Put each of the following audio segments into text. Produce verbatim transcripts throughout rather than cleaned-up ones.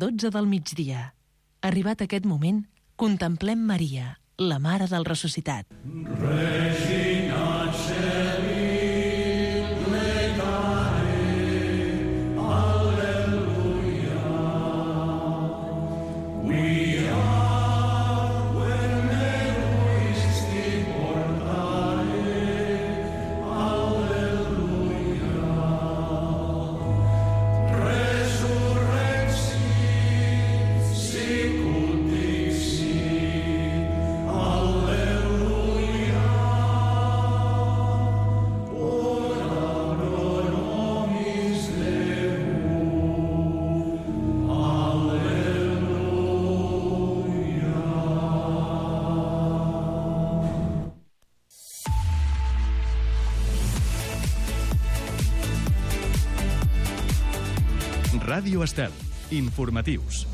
dotze del migdia. Arribat aquest moment, contemplem Maria, la Mare del Ressuscitat. Regina Celi, plecare, Alleluia. We are when egoisti portare, Alleluia. Resurrexit, sicut dixit, Alleluia. Ora pro nobis Deum, Alleluia. Ràdio Estel. Informatius.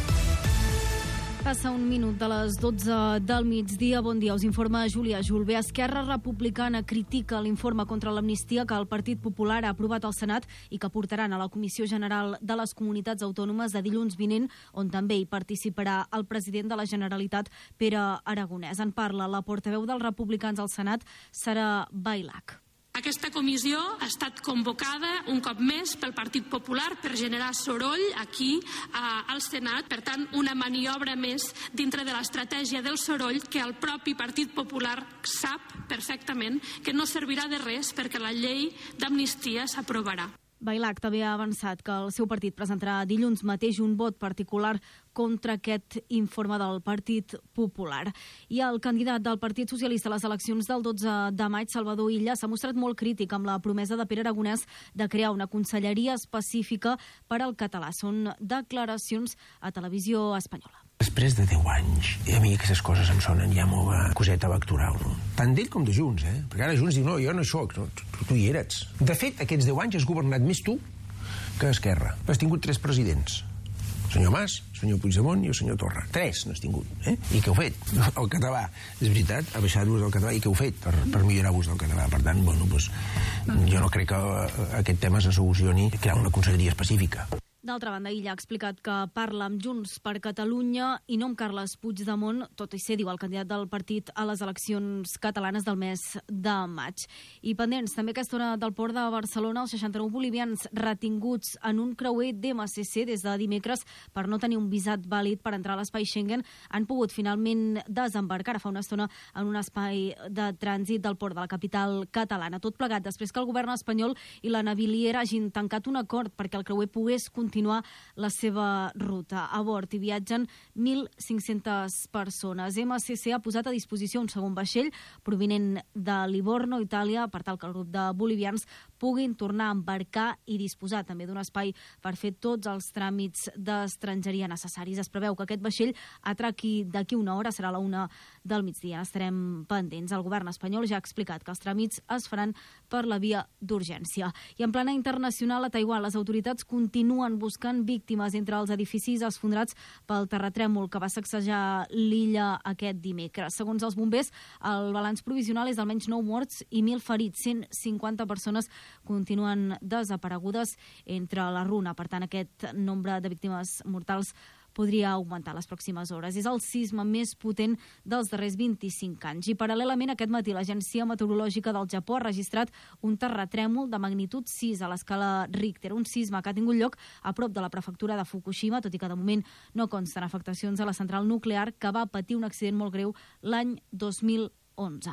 Passa un minut de les dotze del migdia. Bon dia, us informa Júlia Julve. Esquerra Republicana critica l'informe contra l'amnistia que el Partit Popular ha aprovat al Senat i que portaran a la Comissió General de les Comunitats Autònomes de dilluns vinent, on també hi participarà el president de la Generalitat, Pere Aragonès. En parla la portaveu dels republicans al Senat, Sara Bailac. Aquesta comissió ha estat convocada un cop més pel Partit Popular per generar soroll aquí al Senat. Per tant, una maniobra més dintre de l'estratègia del soroll que el propi Partit Popular sap perfectament que no servirà de res perquè la llei d'amnistia s'aprovarà. Bailac també ha avançat que el seu partit presentarà dilluns mateix un vot particular contra aquest informe del Partit Popular. I el candidat del Partit Socialista a les eleccions del dotze de maig, Salvador Illa, s'ha mostrat molt crític amb la promesa de Pere Aragonès de crear una conselleria específica per al català. Són declaracions a Televisió Espanyola. Després de deu anys, i a mi aquestes coses em sonen ja molt a coseta electoral, no? Tant d'ell com de Junts, eh? Perquè ara Junts diu, no, jo no hi soc, no, tu, tu hi eres. De fet, aquests deu anys has governat més tu que Esquerra. Has tingut tres presidents. El senyor Mas, el senyor Puigdemont i el senyor Torra. Tres n'has tingut, eh? I què heu fet? El català, és veritat, ha baixat l'ús del català, i què heu fet per, per millorar l'ús del català? Per tant, bueno, doncs, jo no crec que aquest tema se solucioni crear una conselleria específica. D'altra banda, Illa ha explicat que parla amb Junts per Catalunya i no amb Carles Puigdemont, tot i ser, diu, el candidat del partit a les eleccions catalanes del mes de maig. I pendents, també aquesta hora del port de Barcelona, els seixanta-nou bolivians retinguts en un creuer d'M C C des de dimecres per no tenir un visat vàlid per entrar a l'espai Schengen han pogut finalment desembarcar fa una estona en un espai de trànsit del port de la capital catalana. Tot plegat després que el govern espanyol i la naviliera hagin tancat un acord perquè el creuer pogués continuar continuar la seva ruta. A bord hi viatgen mil cinc-centes persones. M C C ha posat a disposició un segon vaixell provinent de Livorno, Itàlia, per tal que el grup de bolivians puguin tornar a embarcar i disposar també d'un espai per fer tots els tràmits d'estrangeria necessaris. Es preveu que aquest vaixell atraqui d'aquí una hora, serà a la una del migdia. Estarem pendents. El govern espanyol ja ha explicat que els tràmits es faran per la via d'urgència. I en plana internacional, a Taiwan, les autoritats continuen buscant víctimes entre els edificis esfondrats pel terratrèmol que va sacsejar l'illa aquest dimecres. Segons els bombers, el balanç provisional és d'almenys nou morts i mil ferits. cent cinquanta persones continuen desaparegudes entre la runa. Per tant, aquest nombre de víctimes mortals podria augmentar les pròximes hores. És el sisme més potent dels darrers vint-i-cinc anys. I paral·lelament, aquest matí, l'Agència Meteorològica del Japó ha registrat un terratrèmol de magnitud sis a l'escala Richter, un sisme que ha tingut lloc a prop de la prefectura de Fukushima, tot i que de moment no consten afectacions a la central nuclear que va patir un accident molt greu l'any dos mil onze.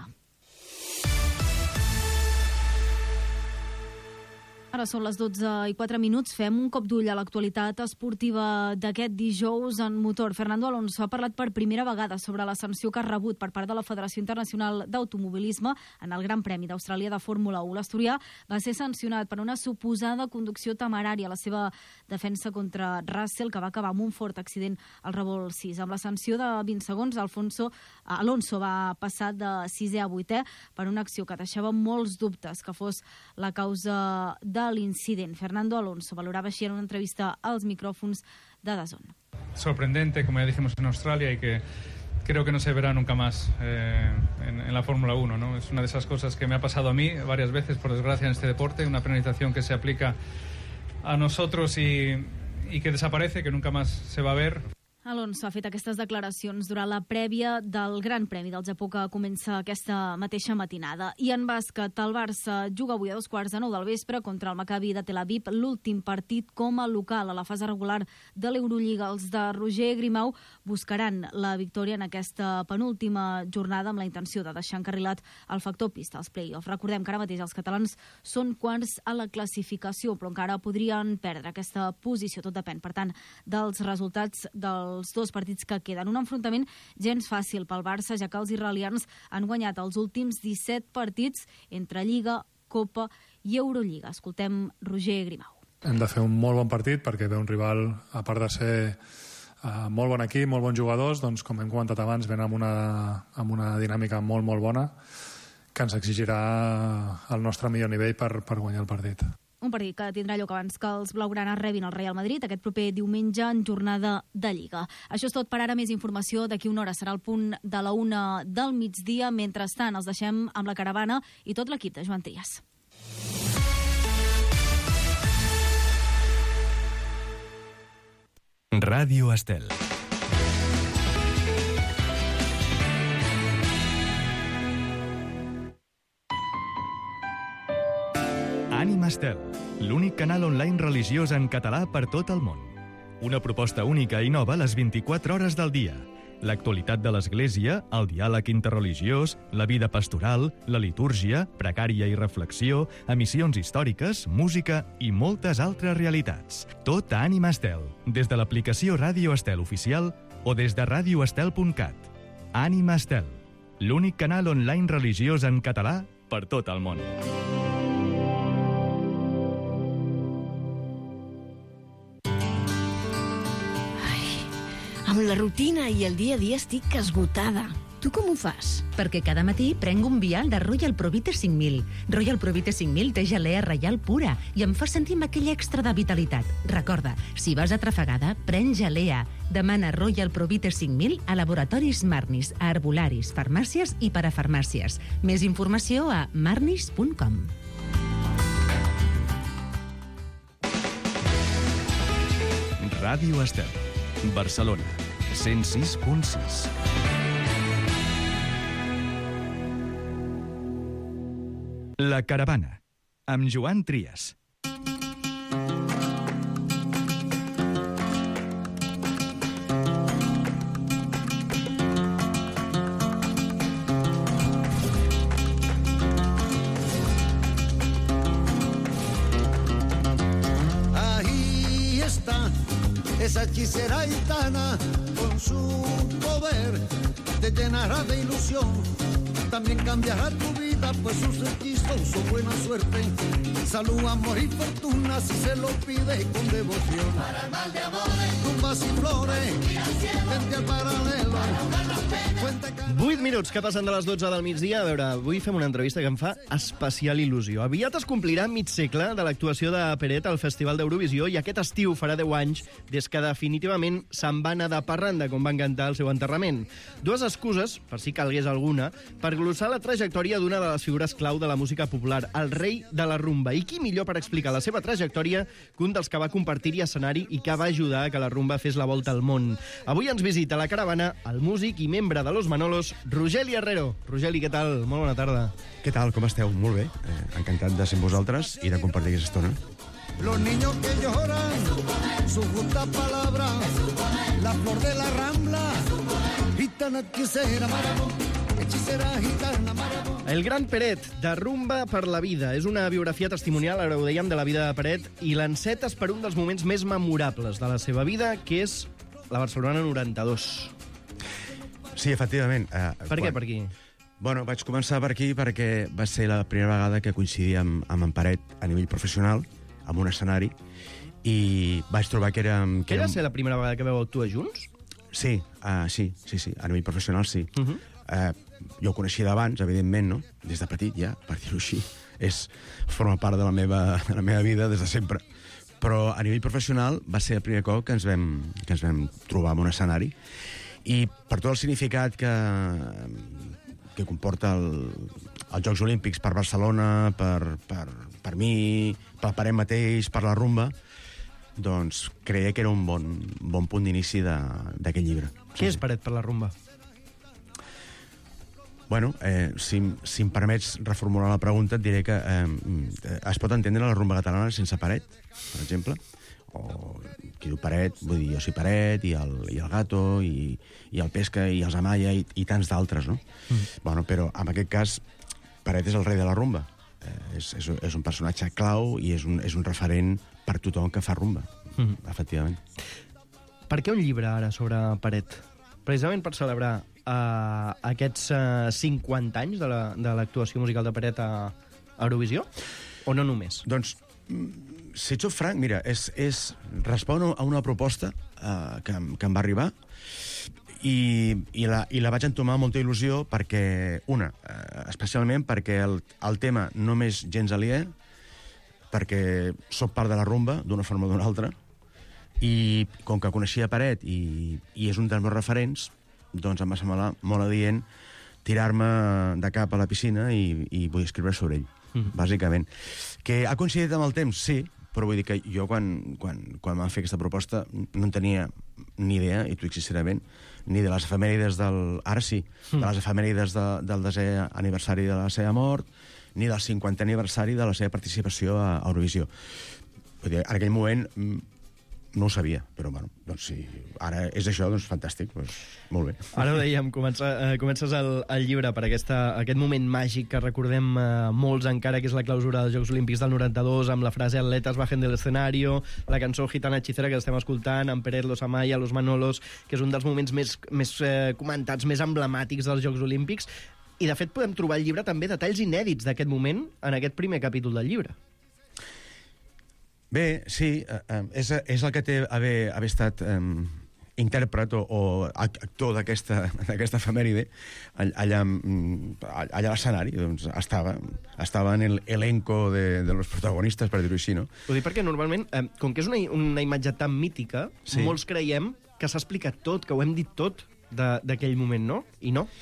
Ara són les dotze i quatre minuts. Fem un cop d'ull a l'actualitat esportiva d'aquest dijous en motor. Fernando Alonso ha parlat per primera vegada sobre la sanció que ha rebut per part de la Federació Internacional d'Automobilisme en el Gran Premi d'Austràlia de Fórmula u. L'asturià va ser sancionat per una suposada conducció temerària a la seva defensa contra Russell, que va acabar amb un fort accident al revolt sis. Amb la sanció de vint segons, Alfonso, Alonso va passar de sisè a vuitè per una acció que deixava molts dubtes que fos la causa de l'incident. Fernando Alonso valoraba així en una entrevista als micrófonos de DAZN. Sorprendente, como ya dijimos en Australia, y que creo que no se verá nunca más eh, en, en la Fórmula uno, ¿no? Es una de esas cosas que me ha pasado a mí varias veces, por desgracia, en este deporte, una penalización que se aplica a nosotros y, y que desaparece, que nunca más se va a ver. Alonso ha fet aquestes declaracions durant la prèvia del Gran Premi del Japó que comença aquesta mateixa matinada. I en bàsquet, el Barça juga avui a dos quarts de nou del vespre contra el Maccabi de Tel Aviv, l'últim partit com a local a la fase regular de l'Eurolliga. Els de Roger Grimau buscaran la victòria en aquesta penúltima jornada amb la intenció de deixar encarrilat el factor pista als play-offs. Recordem que ara mateix els catalans són quarts a la classificació, però encara podrien perdre aquesta posició. Tot depèn, per tant, dels resultats del els dos partits que queden. Un enfrontament gens fàcil pel Barça, ja que els israelians han guanyat els últims disset partits entre Lliga, Copa i Eurolliga. Escoltem Roger Grimau. Hem de fer un molt bon partit perquè ve un rival, a part de ser uh, molt bon equip, molt bons jugadors, doncs com hem comentat abans, ven amb una, amb una dinàmica molt, molt bona que ens exigirà el nostre millor nivell per, per guanyar el partit. Un partit que tindrà lloc abans que els blaugranes rebin el Real Madrid aquest proper diumenge en jornada de Lliga. Això és tot per ara. Més informació d'aquí una hora. Serà el punt de la una del migdia. Mentrestant, els deixem amb la caravana i tot l'equip de Joan Trias. Ràdio Estel. Ànima Estel, l'únic canal online religiós en català per tot el món. Una proposta única i nova a les vint-i-quatre hores del dia. L'actualitat de l'Església, el diàleg interreligiós, la vida pastoral, la litúrgia, precària i reflexió, emissions històriques, música i moltes altres realitats. Tot a Ànima Estel, des de l'aplicació Ràdio Estel oficial o des de ràdio estel punt cat. Ànima Estel, l'únic canal online religiós en català per tot el món. Amb la rutina i el dia a dia estic esgotada. Tu com ho fas? Perquè cada matí prenc un vial de Royal Provite cinc mil. Royal Provite cinc mil té gelea reial pura i em fa sentir amb aquell extra de vitalitat. Recorda, si vas atrafegada, pren gelea. Demana Royal Provite cinc mil a laboratoris Marnis, a herbolaris, farmàcies i parafarmàcies. Més informació a marnis punt com. Ràdio Estel, Barcelona, cent sis punt sis. La caravana, amb Joan Trias. Ahí está esa hechicera gitana, con su poder te llenará de ilusión. También cambiará tu vida, pues sus hechizos son buena suerte, salud, amor y fortuna, si se lo pide con devoción. Para el mal de amores, tumbas y flores, vente al paralelo. vuit minuts que passen de les dotze del migdia. A veure, avui fem una entrevista que em fa especial il·lusió. Aviat es complirà mig segle de l'actuació de Peret al Festival d'Eurovisió i aquest estiu farà deu anys des que definitivament se'n va anar de parranda, com van cantar al seu enterrament. Dues excuses, per si calgués alguna, per glossar la trajectòria d'una de les figures clau de la música popular, el rei de la rumba. I qui millor per explicar la seva trajectòria que un dels que va compartir-hi escenari i que va ajudar a que la rumba fes la volta al món. Avui ens visita a la caravana el músic i membre de Los Manolos, Rogeli Herrero. Rogeli, què tal? Molt bona tarda. Què tal? Com esteu? Molt bé. Eh, encantat de ser amb vosaltres i de compartir aquesta estona. Los niños que lloran, su justa palabra, la flor de la rambla, gitana hechicera, hechicera gitana, marabón. El gran Peret, de Rumba per la vida. És una biografia testimonial, ara ho dèiem, de la vida de Peret, i l'encetes per un dels moments més memorables de la seva vida, que és la Barcelona noranta-dos. Sí, efectivament. Eh, per quan... què per aquí? Bueno, vaig començar per aquí perquè va ser la primera vegada que coincidia amb, amb en Peret a nivell professional, amb un escenari, i vaig trobar que era... Que era ser la primera vegada que veu actuar junts? Sí, uh, sí, sí, sí, a nivell professional sí. Uh -huh. uh, jo ho coneixia d'abans, evidentment, no? Des de petit ja, per dir-ho així. És, forma part de la, meva, de la meva vida des de sempre. Però a nivell professional va ser el primer cop que ens vam, que ens vam trobar en un escenari, i per tot el significat que, que comporta el, els Jocs Olímpics per Barcelona, per, per, per mi, pel Peret mateix, per la rumba, doncs creia que era un bon, bon punt d'inici d'aquest llibre. Què és Paret per la rumba? Bueno, eh, si, si em permets reformular la pregunta, et diré que eh, es pot entendre la rumba catalana sense Paret, per exemple, o qui diu Paret, vull dir, jo sí Paret, i el, i el Gato, i, i el Pesca, i els Amaya, i, i tants d'altres, no? Mm. Bueno, però en aquest cas, Paret és el rei de la rumba. Eh, és, és, és un personatge clau i és un, és un referent per tothom que fa rumba, mm. efectivament. Per què un llibre ara sobre Paret? Precisament per celebrar uh, aquests uh, cinquanta anys de l'actuació la, musical de Paret a, a Eurovisió? O no només? Doncs, si ets franc, mira, és, és, respon a una proposta uh, que, que em va arribar i, i, la, i la vaig entomar amb molta il·lusió perquè, una, uh, especialment perquè el, el tema no m'és gens aliè, perquè soc part de la rumba, d'una forma o d'una altra, i com que coneixia Paret i, i és un dels meus referents, doncs em va semblar molt adient tirar-me de cap a la piscina i, i vull escriure sobre ell, mm-hmm. bàsicament. Que ha coincidit amb el temps, sí, però vull dir que jo quan, quan, quan vam fer aquesta proposta no en tenia ni idea, i t'ho dic sincerament, ni de les efemèrides del... Ara sí, mm. de les efemèrides de, del desè aniversari de la seva mort, ni del cinquantè aniversari de la seva participació a Eurovisió. Vull dir, en aquell moment no ho sabia, però bueno, doncs si ara és això, doncs fantàstic, doncs molt bé. Ara ho dèiem, comença, eh, comences el, el llibre per aquesta, aquest moment màgic que recordem eh, molts encara, que és la clausura dels Jocs Olímpics del noranta-dos, amb la frase atletes bajen del escenario, la cançó Gitana Hechicera que estem escoltant, amb Peret, los Amaya, los Manolos, que és un dels moments més, més eh, comentats, més emblemàtics dels Jocs Olímpics, i de fet podem trobar al llibre també detalls inèdits d'aquest moment en aquest primer capítol del llibre. Bé, sí, eh, és, és el que té haver, haver estat eh, intèrpret o, o actor d'aquesta efemèride allà, allà a l'escenari. Doncs estava, estava en l'elenco de, de los protagonistes, per dir-ho així, no? Ho dic perquè normalment, eh, com que és una, una imatge tan mítica, sí. molts creiem que s'ha explicat tot, que ho hem dit tot d'aquell moment, no? I no.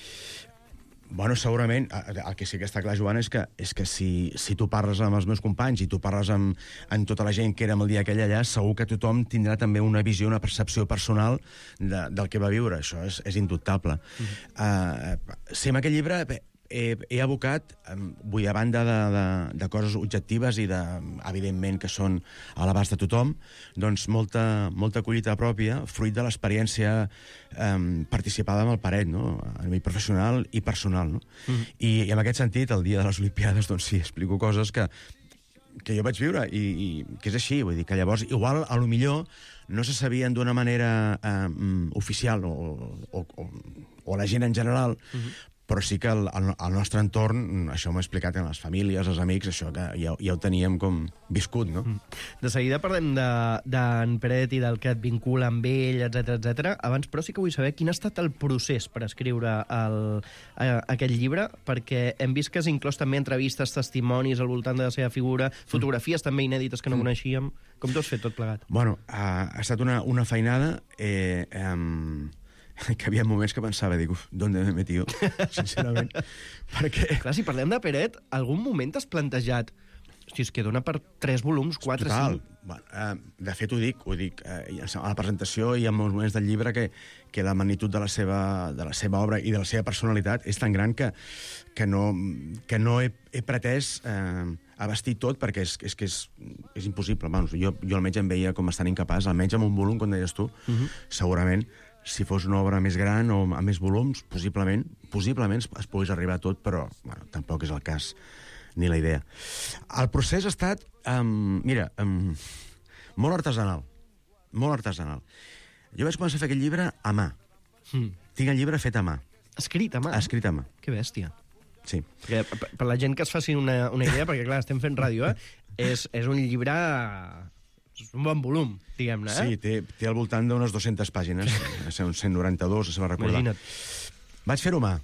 Bueno, segurament, el que sí que està clar, Joan, és que, és que si, si tu parles amb els meus companys i tu parles amb, amb tota la gent que érem el dia aquell allà, segur que tothom tindrà també una visió, una percepció personal de, del que va viure. Això és, és indubtable. Mm-hmm. uh, si en aquest llibre he, he abocat, vull, a banda de, de, de coses objectives i, de, evidentment, que són a l'abast de tothom, doncs molta, molta collita pròpia, fruit de l'experiència um, participada amb el Paret, no? A nivell professional i personal. No? Mm-hmm. I, I en aquest sentit, el dia de les Olimpiades, doncs sí, explico coses que, que jo vaig viure i, i que és així, vull dir que llavors, igual, a lo millor, no se sabien d'una manera um, oficial o, o, o, o la gent en general, mm-hmm. però sí que al, al nostre entorn, això m'ho he explicat en les famílies, els amics, això que ja, ja ho teníem com viscut, no? De seguida parlem d'en Peret i del que et vincula amb ell, etcètera, etcètera. Abans, però, sí que vull saber quin ha estat el procés per escriure el, a, aquest llibre, perquè hem vist que has inclòs també entrevistes, testimonis al voltant de la seva figura, fotografies mm. també inèdites que no mm. coneixíem. Com t'ho has fet tot plegat? Bueno, ha, ha estat una, una feinada... Eh, eh, que hi havia moments que pensava, dic, uf, d'on m'he metido, sincerament. Perquè... Clar, si parlem de Peret, algun moment t'has plantejat hosti, és que dona per tres volums, quatre, Total. cinc... Bueno, eh, de fet, ho dic, ho dic eh, a la presentació i en molts moments del llibre que, que la magnitud de la, seva, de la seva obra i de la seva personalitat és tan gran que, que no, que no he, he pretès eh, abastir tot perquè és, és que és, és impossible. Bueno, jo, jo almenys em veia com bastant incapaç, almenys amb un volum, com deies tu, uh-huh. segurament, si fos una obra més gran o amb més volums, possiblement, possiblement es pogués arribar a tot, però bueno, tampoc és el cas ni la idea. El procés ha estat, um, mira, um, molt artesanal, molt artesanal. Jo vaig començar a fer aquest llibre a mà. Mm. Tinc el llibre fet a mà. Escrit a mà? Escrit a mà. Que bèstia. Sí. Perquè, per la gent que es faci una, una idea, perquè clar, estem fent ràdio, eh? és, és un llibre... És un bon volum, diguem-ne, eh? Sí, té, té al voltant d'unes dues-centes pàgines, uns cent noranta-dos, se va recordar. Imagina't. Vaig fer-ho mà.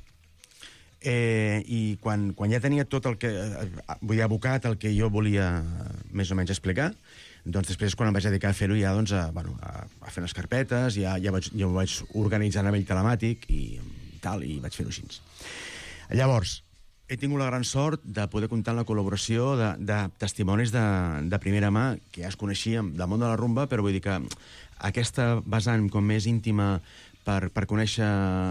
Eh, I quan, quan ja tenia tot el que... Vull dir, abocat el que jo volia més o menys explicar, doncs després, quan em vaig dedicar a fer-ho, ja, doncs, a, bueno, a, a fer les carpetes, ja, ja, vaig, ja ho vaig organitzar a nivell telemàtic i tal, i vaig fer-ho així. Llavors, he tingut la gran sort de poder comptar amb la col·laboració de, de testimonis de, de primera mà, que ja es coneixíem del món de la rumba, però vull dir que aquesta vessant com més íntima per, per conèixer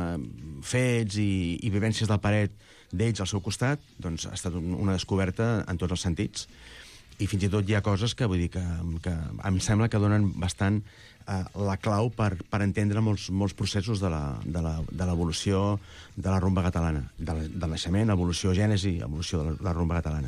fets i, i vivències del Peret d'ells al seu costat, doncs ha estat una descoberta en tots els sentits. I fins i tot hi ha coses que vull dir que, que em sembla que donen bastant eh, la clau per, per entendre molts, molts processos de l'evolució de, de la rumba catalana, del, del naixement, evolució, gènesi, evolució de la, de la rumba catalana.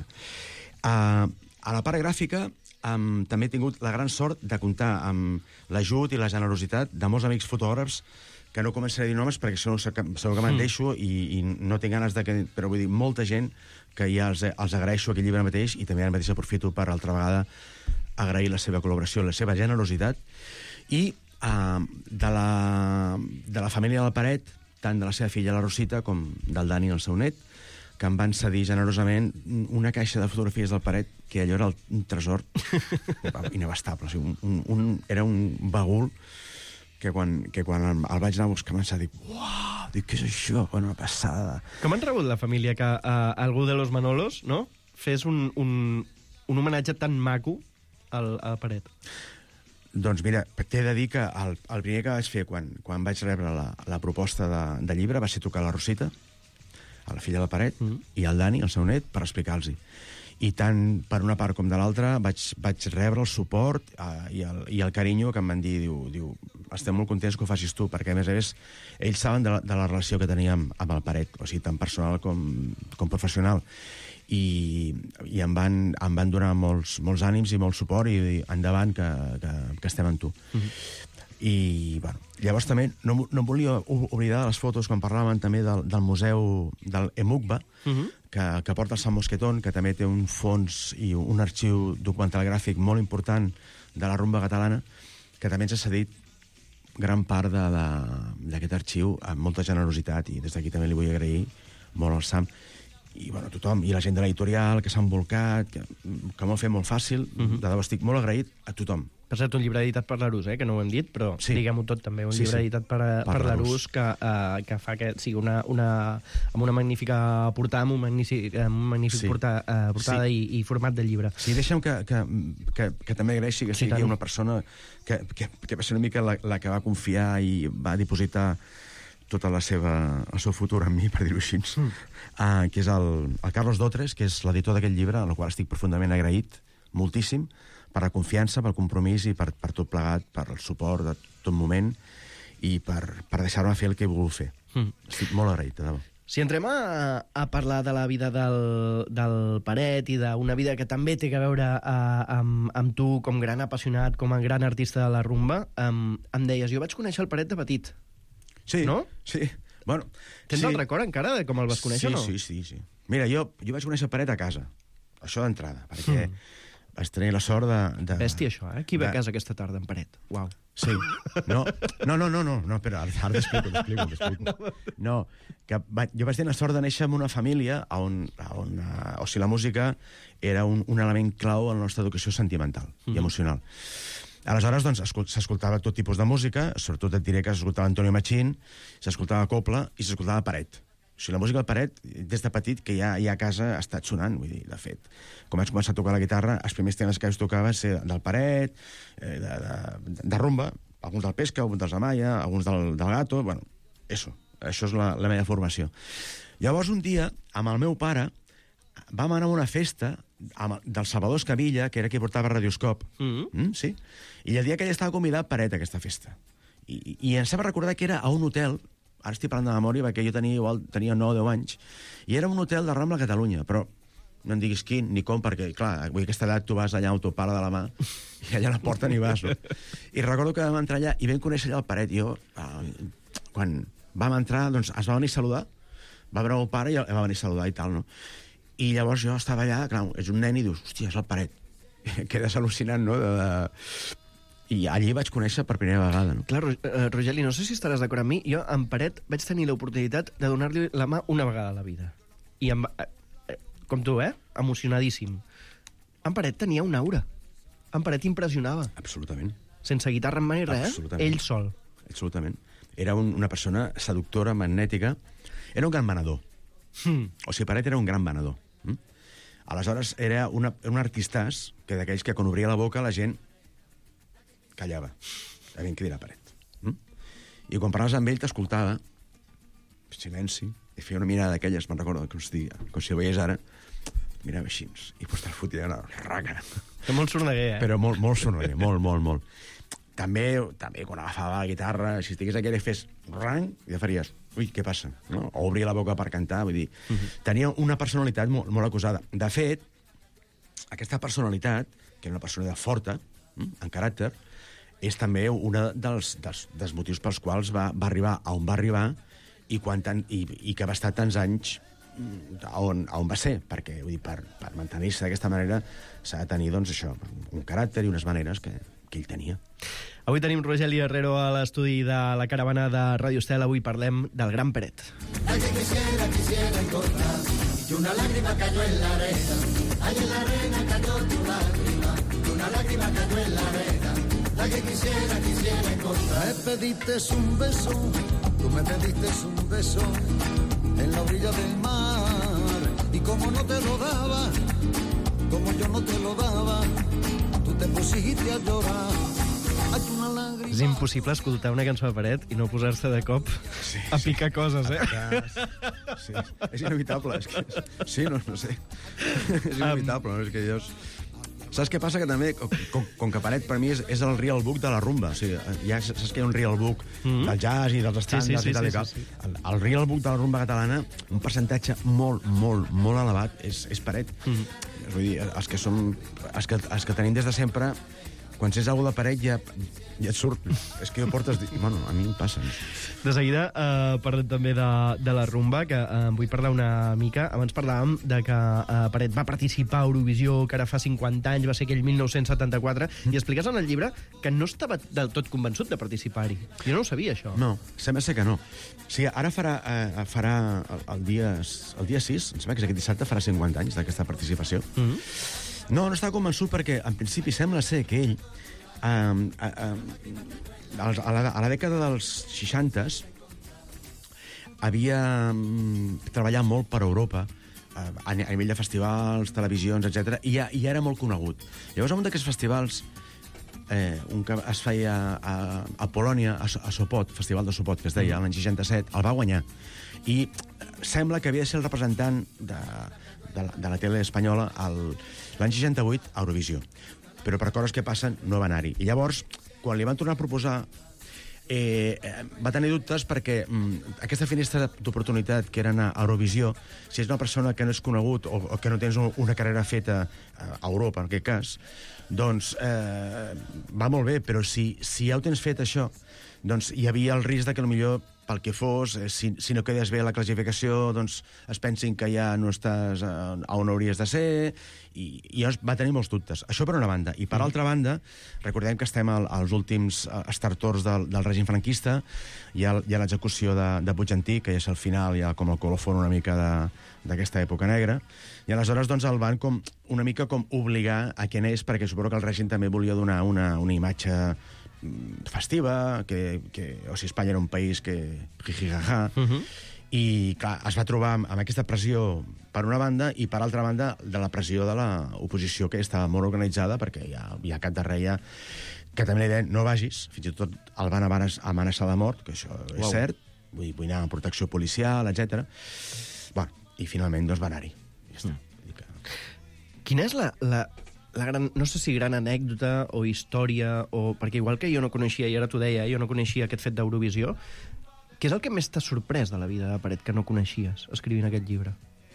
Uh, a la part gràfica um, també he tingut la gran sort de comptar amb l'ajut i la generositat de molts amics fotògrafs, que no començaré a dir noms perquè segur, segur que me'n deixo i, i no tinc ganes de que... Però vull dir, molta gent que ja els, els agraeixo aquell llibre mateix i també ara mateix aprofito per altra vegada agrair la seva col·laboració, la seva generositat i uh, de, la, de la família del Peret, tant de la seva filla la Rosita com del Dani, el seu net, que em van cedir generosament una caixa de fotografies del Peret, que allò era un tresor inabastable. O sigui, un, un, un, era un bagul que quan, que quan el vaig anar a buscar m'ha dit, uau, dic, què és això? Bueno, una passada. Com han rebut la família que uh, algú de los Manolos, no?, fes un, un, un homenatge tan maco al, al Peret? Doncs mira, t'he de dir que el, el primer que vaig fer quan, quan vaig rebre la, la proposta de, de llibre va ser tocar la Rosita, a la filla del Peret, mm. i al Dani, el seu net, per explicar-los-hi. I tant per una part com de l'altra vaig, vaig rebre el suport uh, i, el, i el carinyo que em van dir, diu, diu, estem molt contents que ho facis tu, perquè a més a més ells saben de la, de la relació que teníem amb el Peret, o sigui, tant personal com, com professional. I, i em, van, em van donar molts, molts ànims i molt suport i, i endavant que, que, que estem amb tu. Mm-hmm. I, bueno, llavors també no, no em volia oblidar de les fotos quan parlàvem també del, del museu del Emukba, uh-huh. que, que porta el Sant Mosquetón, que també té un fons i un arxiu documental gràfic molt important de la rumba catalana, que també ens ha cedit gran part d'aquest arxiu amb molta generositat, i des d'aquí també li vull agrair molt al Sam. I bueno, tothom, i la gent de l'editorial que s'ha envolcat, que, que m'ho ha fet molt fàcil, uh-huh. de debò estic molt agraït a tothom. Per cert, un llibre editat per l'Arús, eh, que no ho hem dit, però sí. diguem-ho tot també, un sí, llibre sí. editat per, per, per l'Arús que, uh, que fa que sigui una, una, amb una magnífica portada, amb un magnífic, amb un magnífic sí. porta, uh, portada sí. i, i format de llibre. Sí, deixa'm que, que, que, que també agraeixi que sí, sigui tant. Una persona que, que, que va ser una mica la, la que va confiar i va dipositar tota la seva, el seu futur en mi, per dir-ho així, mm. uh, que és el, el Carlos Dotres, que és l'editor d'aquest llibre, al qual estic profundament agraït, moltíssim, per la confiança, pel compromís i per, per tot plegat, per el suport de tot moment i per, per deixar-me fer el que he volgut fer. Mm. Estic molt agraït, de debò. Si entrem a, a parlar de la vida del, del Peret i d'una vida que també té a veure a, amb, amb tu com gran apassionat, com a gran artista de la rumba, um, em deies, jo vaig conèixer el Peret de petit. Sí, no? Sí. Bueno, Tens sí. el record encara de com el vas conèixer sí, o no? Sí, sí, sí. Mira, jo, jo vaig conèixer el Peret a casa. Això d'entrada, perquè... Mm. Vaig tenir la sort de... de Bèstia, això, eh? Qui ve de... a casa aquesta tarda, en Peret? Uau. Sí. No, no, no, no, no, no però ara, ara t'explico, t'explico, t'explico. No, que va, jo vaig tenir la sort de néixer en una família on, on uh, o sigui, la música era un, un element clau en la nostra educació sentimental mm. i emocional. Aleshores, doncs, s'escoltava tot tipus de música, sobretot et diré que s'escoltava Antonio Machín, s'escoltava Copla i s'escoltava Peret. O sigui, la música del Peret, des de petit, que ja, ja a casa ha estat sonant, vull dir, de fet. Com vaig començar a tocar la guitarra, els primers temes que vaig tocar van ser del Peret, eh, de, de, de rumba, alguns del Pesca, alguns dels Amaya, alguns del, del Gato, bueno, eso, això és la, la meva formació. Llavors, un dia, amb el meu pare, vam anar a una festa amb, del Salvador Escabilla, que era qui portava Radioscop, mm-hmm. mm, sí? I el dia que ell estava convidat Peret a aquesta festa. I, i, i em sembla recordar que era a un hotel, ara estic parlant de memòria, perquè jo tenia, igual, tenia nou o deu anys, i era un hotel de Rambla Catalunya, però no em diguis quin ni com, perquè, clar, a aquesta edat tu vas allà on t'ho para de la mà, i allà a la porta n'hi vas, no? I recordo que vam entrar allà, i vam conèixer allà el Peret, i jo, eh, quan vam entrar, doncs es va venir a saludar, va veure el pare i el va venir a saludar i tal, no? I llavors jo estava allà, clar, és un nen i dius, hòstia, és el Peret. Quedes al·lucinant, no?, de... de... I allí vaig conèixer per primera vegada, no? Clar, Rogeli, no sé si estaràs d'acord amb mi, jo en Peret vaig tenir l'oportunitat de donar-li la mà una vegada a la vida. I amb, com tu, eh? Emocionadíssim. En Peret tenia una aura. En Peret impressionava. Absolutament. Sense guitarra en mà ni res, eh? Ell sol. Absolutament. Era un, una persona seductora, magnètica. Era un gran manador. Mm. O sigui, Peret era un gran venedor. Mm? Aleshores, era una, un artistàs que d'aquells que quan obria la boca la gent callava. A mi què dirà Peret? Mm? I quan parlaves amb ell t'escoltava, silenci, i feia una mirada d'aquelles, me'n recordo, com si, com si ho veiés ara, mirava així, i pues te'l fotia una raca. Que molt sorneguer, eh? Però molt, molt sorneguer, molt, molt, molt. També, també quan agafava la guitarra, si estigués aquí i fes rang, ja faries, ui, què passa? No? O obria la boca per cantar, vull dir... Uh -huh. Tenia una personalitat molt, molt acusada. De fet, aquesta personalitat, que era una personalitat forta, en caràcter, és també un dels, dels, dels motius pels quals va, va arribar a on va arribar i, quan tan, i, i que va estar tants anys on, on va ser, perquè vull dir, per, per mantenir-se d'aquesta manera s'ha de tenir, doncs, això, un caràcter i unes maneres que, que ell tenia. Avui tenim Rogeli Herrero a l'estudi de la caravana de Radio Estel. Avui parlem del Gran Peret. Ay, que quisiera, quisiera encontrar, y una lágrima cayó en la arena, ay, en la arena cayó tu lágrima, y una lágrima cayó en la arena, la que quisiera, quisiera encontrar. Me pediste un beso, tú me pediste un beso, en la orilla del mar, y como no te lo daba, como yo no te lo daba, tú te pusiste a llorar. És impossible escoltar una cançó de Peret i no posar-se de cop sí, a picar sí. coses, eh? Sí, és inevitable. És que... Sí, no, no sé. És inevitable, no? És que jo... Saps què passa? Que també, com, com que Peret per mi és, és el real book de la rumba. O sigui, ja saps que hi ha un real book mm-hmm. del jazz i dels estàndards sí, sí, sí, i tal i tal. Sí, sí, sí. El, el real book de la rumba catalana, un percentatge molt, molt, molt elevat és, és Peret. Mm-hmm. Vull dir, els que, som, els, que, els que tenim des de sempre... Quan sents alguna de Peret ja, ja et surt. És que jo portes... Bueno, a mi em passa. De seguida eh, parlem també de, de la rumba, que eh, vull parlar una mica. Abans parlàvem de que eh, Peret va participar a Eurovisió, que ara fa cinquanta anys, va ser aquell mil nou-cents setanta-quatre, mm. i expliques en el llibre que no estava del tot convençut de participar-hi. Jo no ho sabia, això. No, sembla ser que no. O sigui, ara farà, eh, farà el, el, dia, el dia sis, em sembla que és aquest dissabte, farà cinquanta anys d'aquesta participació. Mm. No, no estava convençut perquè, en principi, sembla ser que ell, eh, eh, eh, a, la, a la dècada dels seixantes, havia mm, treballat molt per Europa, eh, a, a nivell de festivals, televisions, etcètera, i, i era molt conegut. Llavors, un d'aquests festivals, eh, un que es feia a, a Polònia, a, a Sopot, Festival de Sopot, que es deia, l'any seixanta-set, el va guanyar. I sembla que havia de ser el representant de... de la, de la tele espanyola l'any seixanta-vuit a Eurovisió. Però per coses que passen no va anar-hi. I llavors, quan li van tornar a proposar, eh, va tenir dubtes perquè mm, aquesta finestra d'oportunitat que era anar a Eurovisió, si és una persona que no és conegut o, o que no tens una carrera feta a Europa, en aquest cas, doncs eh, va molt bé, però si, si ja ho tens fet això, doncs hi havia el risc de que potser pel que fos, eh, si, si no quedes bé a la classificació, doncs es pensin que ja no estàs eh, on hauries de ser, i, i va tenir molts dubtes. Això per una banda. I per mm. altra banda, recordem que estem al, als últims estertors del, del règim franquista, hi ha, hi ha l'execució de, de Puigdentí, que ja és el final, ja com el colofon una mica d'aquesta època negra, i aleshores doncs, el van com, una mica com obligar a que anés, perquè suposo que el règim també volia donar una, una imatge festiva, que, que o sigui, Espanya era un país que jijijaja, uh -huh. i clar, es va trobar amb, amb aquesta pressió per una banda i per altra banda de la pressió de l'oposició, que estava molt organitzada, perquè hi ha, hi ha cap de reia que també li deien no vagis, fins i tot el van amenaçar de mort, que això és wow. cert, vull, vull anar amb protecció policial, etcètera. Bueno, i finalment doncs va anar-hi. Ja està. Mm. Que... Quina és la... la... La gran, no sé si gran anècdota o història, o perquè igual que jo no coneixia, i ara t'ho deia, jo no coneixia aquest fet d'Eurovisió, què és el que més t'ha sorprès de la vida de Peret que no coneixies, escrivint aquest llibre?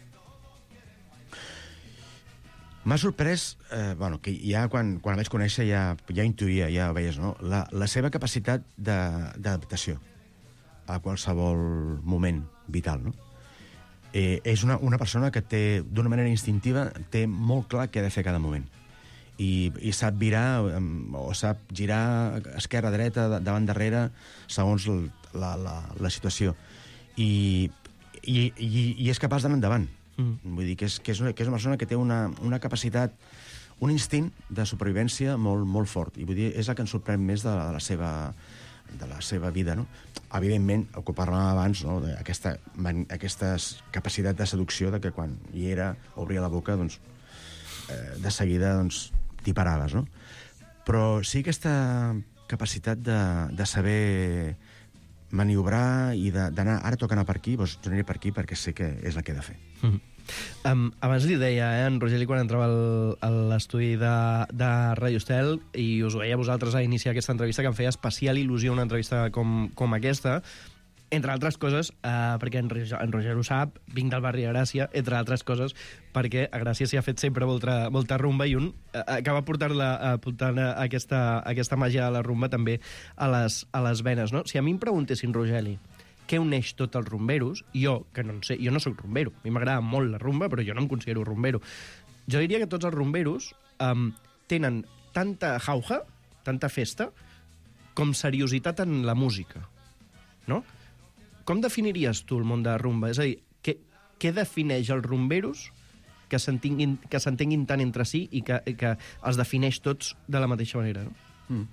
M'ha sorprès, eh, bueno, que ja quan, quan el vaig conèixer ja, ja intuïa, ja veies, no? La, la seva capacitat d'adaptació a qualsevol moment vital, no? Eh, és una, una persona que té, d'una manera instintiva, té molt clar què ha de fer cada moment. I, i sap virar o sap girar esquerra-dreta, davant-darrere, segons la, la, la situació. I, i, i, i és capaç d'anar endavant. Mm. Vull dir que és, que és, una, que és una persona que té una, una capacitat, un instint de supervivència molt, molt fort. I vull dir, és el que ens sorprèn més de la, de la seva de la seva vida, no? Evidentment, el que parlàvem abans, no? Aquesta, aquesta capacitat de seducció, de que quan hi era, obria la boca, doncs, eh, de seguida, doncs, t'hi paraves, no? Però sí aquesta capacitat de, de saber maniobrar i d'anar, ara toca anar per aquí, doncs jo aniré per aquí perquè sé que és el que he de fer. Mm-hmm. Um, abans li deia, eh, en Rogeli, quan entrava al, a l'estudi de, de Radio Estel, i us ho veia vosaltres a iniciar aquesta entrevista, que em feia especial il·lusió una entrevista com, com aquesta, entre altres coses, eh, perquè en, en Roger ho sap, vinc del barri de Gràcia, entre altres coses, perquè a Gràcia s'hi ha fet sempre molta, molta rumba i un eh, acaba portant, la, portant aquesta, aquesta màgia de la rumba també a les, a les venes, no? Si a mi em preguntessin, Rogeli, què uneix tots els rumberos? Jo, que no en sé, jo no sóc rumbero. A mi m'agrada molt la rumba, però jo no em considero rumbero. Jo diria que tots els rumberos um, tenen tanta jauja, tanta festa, com seriositat en la música. No? Com definiries tu el món de la rumba? És a dir, què, què defineix els rumberos que s'entenguin tant entre si i que, que els defineix tots de la mateixa manera? No? Mm.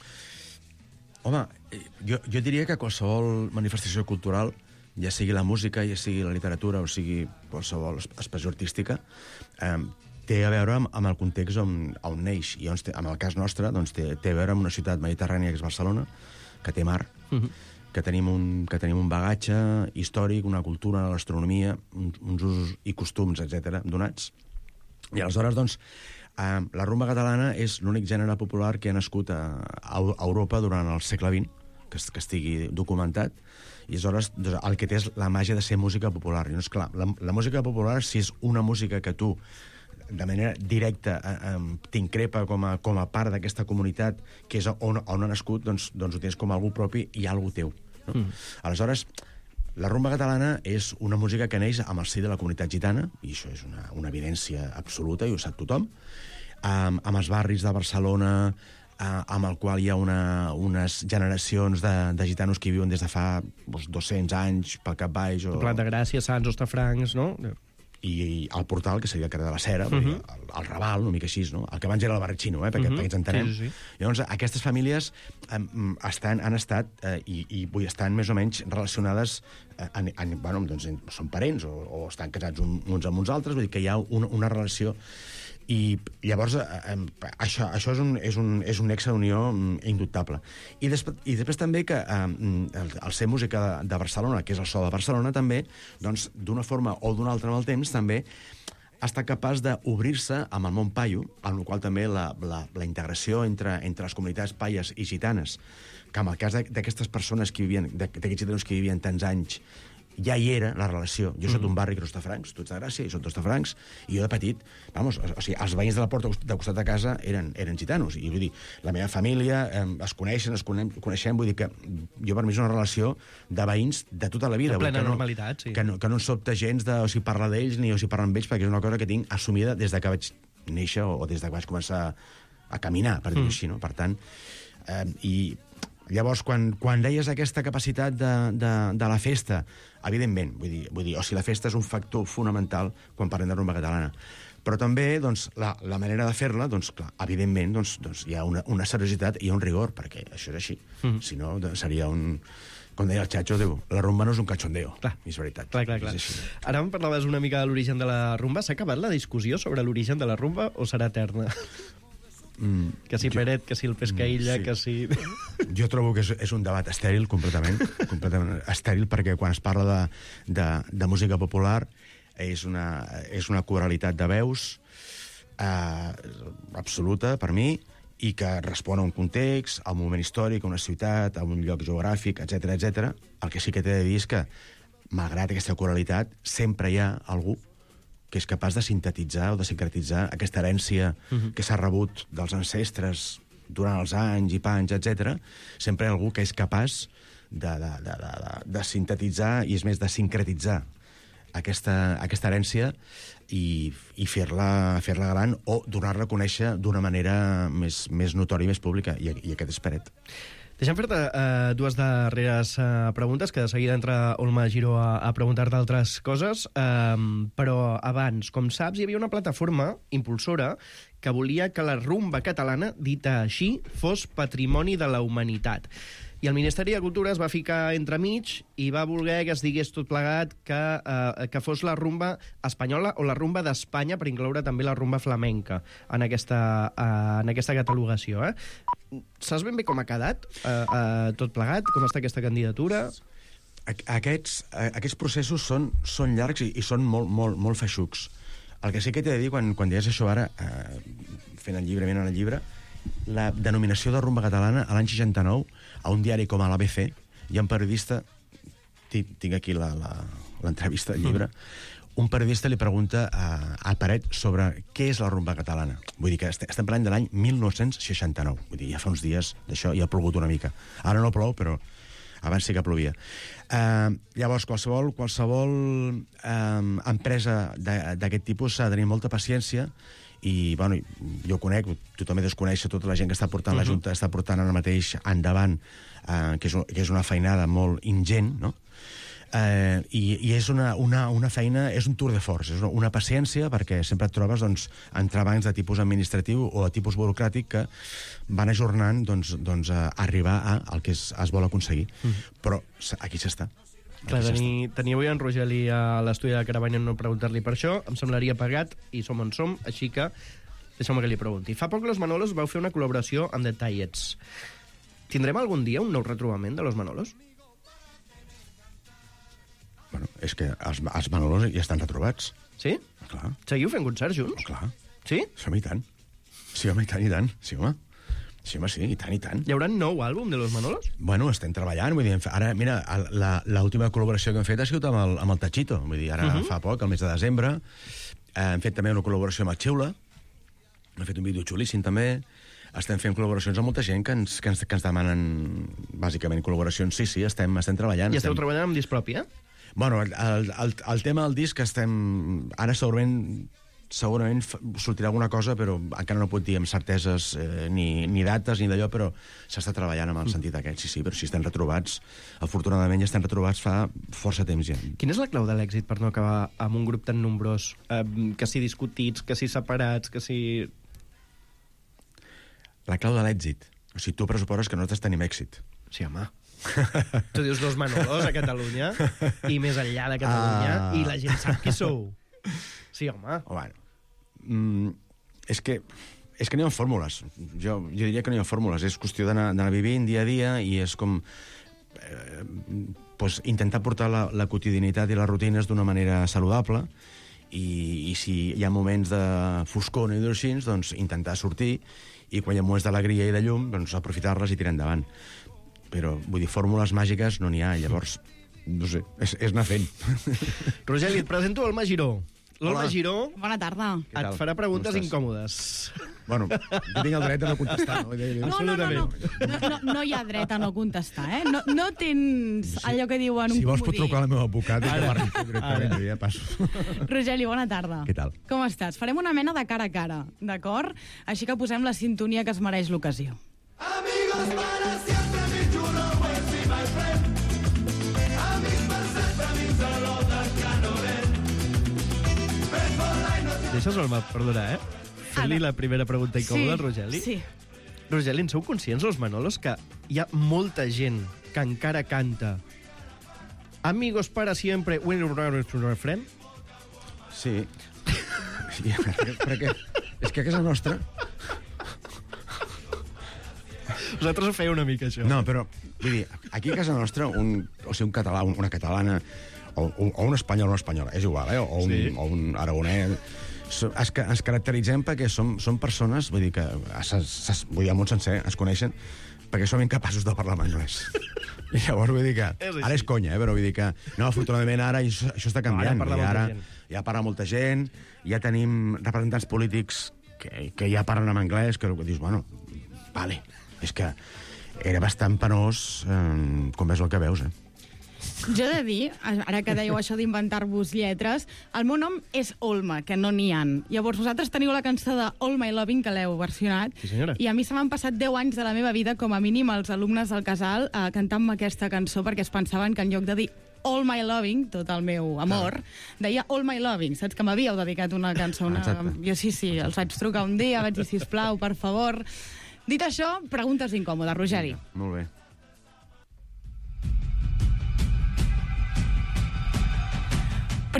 Home, jo, jo diria que qualsevol manifestació cultural, ja sigui la música, ja sigui la literatura o sigui qualsevol expressió artística, eh, té a veure amb, amb el context on, on neix. I on té, en el cas nostre doncs, té, té a veure amb una ciutat mediterrània que és Barcelona, que té mar, uh-huh. que, tenim un, que tenim un bagatge històric, una cultura, una gastronomia, uns, uns usos i costums, etcètera donats. I aleshores, doncs, Uh, la rumba catalana és l'únic gènere popular que ha nascut a, a Europa durant el segle vint, que, que estigui documentat, i aleshores doncs, el que té és la màgia de ser música popular. I, doncs, clar, la, la música popular, si és una música que tu de manera directa eh, eh, t'increpa com a, com a part d'aquesta comunitat que és on, on ha nascut, doncs, doncs ho tens com algú propi i algú teu. No? Mm. Aleshores, la rumba catalana és una música que neix amb el si de la comunitat gitana, i això és una, una evidència absoluta, i ho sap tothom, amb, amb els barris de Barcelona, eh, amb el qual hi ha una, unes generacions de, de gitanos que hi viuen des de fa doncs, dos-cents anys pel Cap Baix. O... Plat de Gràcia, Sants, Hostafrancs, no? I, i el Portal, que seria el carrer de la Cera, uh -huh. el, el Raval, una mica així, no? El que abans era el barri xino, eh? perquè, uh -huh. perquè ens entenem. Sí, sí, sí. Llavors, aquestes famílies eh, estan, han estat, eh, i, i vull, estan més o menys relacionades, eh, en, en, bueno, doncs, són parents, o, o estan casats un, uns amb uns altres, vull dir que hi ha una, una relació. I llavors eh, eh, això, això és un, és un, és un nexe d'unió indubtable. I després, i després també que eh, el, el ser música de, de Barcelona, que és el so de Barcelona, també, doncs, d'una forma o d'una altra amb el temps, també ha estat capaç d'obrir-se amb el món paio, amb la qual també la, la, la integració entre, entre les comunitats paies i gitanes, que en el cas d'aquestes persones que vivien, d'aquests gitanos que vivien tants anys, ja hi era la relació. Jo soc d'un barri que és d'Hostafrancs, tu ets de Gràcia, i soc d'Hostafrancs, i jo de petit, vamos, o, o sigui, els veïns de la porta de costat de casa eren, eren gitanos, i vull dir, la meva família eh, es coneixen, es conem, coneixem, vull dir que jo per mi és una relació de veïns de tota la vida. De plena que no, normalitat, sí. Que no, que no em sobta gens de o si parla d'ells ni o si parla amb ells, perquè és una cosa que tinc assumida des de que vaig néixer o, o des de que vaig començar a caminar, per dir-ho mm. així, no? Per tant, eh, i llavors, quan, quan deies aquesta capacitat de, de, de la festa, evidentment, vull dir, vull dir, o sigui, la festa és un factor fonamental quan parlem de rumba catalana. Però també, doncs, la, la manera de fer-la, doncs, clar, evidentment, doncs, doncs hi ha una, una seriositat i hi ha un rigor, perquè això és així. Mm-hmm. Si no, doncs, seria un... Com deia el Chacho, diu, la rumba no és un cachondeo. Clar. És veritat. Clar, clar, clar. Ara em parlaves una mica de l'origen de la rumba. S'ha acabat la discussió sobre l'origen de la rumba o serà eterna? Mm, que si jo, Peret, que si el Pescaïlla, sí. que si... Jo trobo que és, és un debat estèril, completament, completament estèril, perquè quan es parla de, de, de música popular és una, és una coralitat de veus eh, absoluta, per mi, i que respon a un context, a un moment històric, a una ciutat, a un lloc geogràfic, etcètera, etcètera. El que sí que t'he de dir és que, malgrat aquesta coralitat, sempre hi ha algú que és capaç de sintetitzar o de sincretitzar aquesta herència uh-huh. que s'ha rebut dels ancestres durant els anys i panys, etcètera. Sempre hi ha algú que és capaç de, de, de, de, de sintetitzar i, és més, de sincretitzar aquesta, aquesta herència i, i fer-la fer-la gran o donar-la a conèixer d'una manera més, més notòria i més pública, i, i aquest és Peret. Deixa'm fer-te uh, dues darreres uh, preguntes, que de seguida entra Olma Giró a, a preguntar d'altres coses, um, però abans, com saps, hi havia una plataforma impulsora que volia que la rumba catalana, dita així, fos patrimoni de la humanitat. I el Ministeri de Cultura es va ficar entremig i va voler que es digués tot plegat que, eh, que fos la rumba espanyola o la rumba d'Espanya, per incloure també la rumba flamenca en aquesta, eh, en aquesta catalogació. Eh? Saps ben bé com ha quedat eh, eh, tot plegat? Com està aquesta candidatura? Aquests, aquests processos són, són llargs i, i són molt, molt, molt feixucs. El que sí que t'he de dir, quan, quan deies això ara, eh, fent el llibre, venint el llibre, la denominació de rumba catalana a l'any seixanta-nou, a un diari com a l'A B C, hi ha un periodista, tinc aquí l'entrevista del llibre, un periodista li pregunta a, a Peret sobre què és la rumba catalana. Vull dir que estem parlant de l'any mil nou-cents seixanta-nou. Vull dir, ja fa uns dies d'això ja ha plogut una mica. Ara no plou, però abans sí que plovia. Uh, llavors, qualsevol, qualsevol uh, empresa d'aquest tipus s'ha de tenir molta paciència i, bueno, jo ho conec, tothom he desconeix tota la gent que està portant uh-huh. la Junta, està portant ara mateix endavant, uh, que, és, que és una feinada molt ingent, no? Uh, i, i és una, una, una feina, és un tour de force, és una, una paciència, perquè sempre et trobes doncs, entrebancs de tipus administratiu o de tipus burocràtic que van ajornant doncs, doncs, a arribar a, al que es, es vol aconseguir. Mm. Però aquí s'està. Clar, tenir, tenir avui en Rogeli a l'estudi de Caravanya, no preguntar-li per això, em semblaria pagat, i som on som, així que deixeu-me que li pregunti. Fa poc Los Manolos vau fer una col·laboració amb The Tallets. Tindrem algun dia un nou retrobament de Los Manolos? Bueno, és que els, els Manolos ja estan retrobats. Sí? Clar. Seguiu fent concerts junts? Oh, clar. Sí? Sí, home, i tant. Sí, home, i tant, i tant. Sí, home. Sí, home, sí, i tant, i tant. Hi haurà un nou àlbum de Los Manolos? Bueno, estem treballant, vull dir, ara, mira, l'última col·laboració que hem fet ha sigut amb el, amb el Tachito, vull dir, ara uh-huh. fa poc, el mes de desembre, eh, hem fet també una col·laboració amb el Xiula, hem fet un vídeo xulíssim també, estem fent col·laboracions amb molta gent que ens, que ens, que ens demanen, bàsicament, col·laboracions. Sí, sí, estem, estem treballant. I esteu estem... treballant amb disc propi, eh? Bueno, el, el, el tema del disc estem... Ara segurament segurament sortirà alguna cosa, però encara no puc dir amb certeses eh, ni, ni dates ni d'allò, però s'està treballant amb el sentit aquest, sí, sí, però si estem retrobats, afortunadament ja estem retrobats fa força temps ja. Quina és la clau de l'èxit per no acabar amb un grup tan nombrós? Eh, que si discutits, que si separats, que si... La clau de l'èxit? O sigui, tu pressuposes que nosaltres tenim èxit. Sí, home. Tu dius Los Manolos a Catalunya i més enllà de Catalunya ah. i la gent sap qui sou. Sí, home. Oh, bueno. mm, és que és que no hi ha fórmules. Jo, jo diria que no hi ha fórmules. És qüestió d'anar vivint dia a dia i és com eh, pues, intentar portar la, la quotidianitat i les rutines d'una manera saludable i, i si hi ha moments de foscor i així, doncs intentar sortir i quan hi ha moments d'alegria i de llum, doncs aprofitar-les i tirar endavant. Però, vull dir, fórmules màgiques no n'hi ha, llavors, no sé, és, és anar fent. Rogeli, et presento l'Olma Giró. L'Olma Giró... Bona tarda. Et farà preguntes incòmodes. Bueno, jo tinc el dret a no contestar, no? No, no, no, no. No, no, no hi ha dret a no contestar, eh? No, no tens allò que diuen un si vols comodí. pot trucar al meu advocat i que m'arribi directament, jo ja passo. Rogeli, bona tarda. Què tal? Com estàs? Farem una mena de cara a cara, d'acord? Així que posem la sintonia que es mereix l'ocasió. Amigos para siempre, mi chulo, pues sí, my friend. Amics per sempre, amics de l'Ota que no ven. Deixes, Olma, perdona, eh? Fer-li la primera pregunta incòmoda Sí, al Rogeli. sí. Rogeli, en sou conscients, els Manolos, que hi ha molta gent que encara canta Amigos para siempre, when you're friend? Sí. Sí, perquè és que a casa nostra... Vosaltres ho feu una mica, això. No, però, vull dir, aquí a casa nostra, un, o sigui, un català, una catalana, o, o un espanyol o una espanyola, és igual, eh? O un, sí. o un aragonès... Es, ens caracteritzem perquè som, som persones, vull dir que s, s, vull dir, el món sencer es coneixen perquè som incapaços de parlar en anglès. I llavors vull dir que... Ara és conya, eh? Però vull dir que... No, afortunadament ara això, això està canviant. No, ara, ara ja parla molta gent, ja tenim representants polítics que, que ja parlen en anglès, que dius, bueno, vale, és que era bastant penós eh, com ves el que veus, eh? Jo he de dir, ara que dèieu això d'inventar-vos lletres, el meu nom és Olma, que no n'hi ha. Llavors, vosaltres teniu la cançó de All My Loving, que l'heu versionat, sí, senyora. I a mi se m'han passat deu anys de la meva vida, com a mínim els alumnes del casal, eh, cantant-me aquesta cançó, perquè es pensaven que en lloc de dir All My Loving, tot el meu amor, deia All My Loving, saps que m'havíeu dedicat una cançó. Una... Jo sí, sí, els vaig trucar un dia, vaig dir, sisplau, per favor. Dit això, preguntes incòmodes, Rogeri. Molt bé.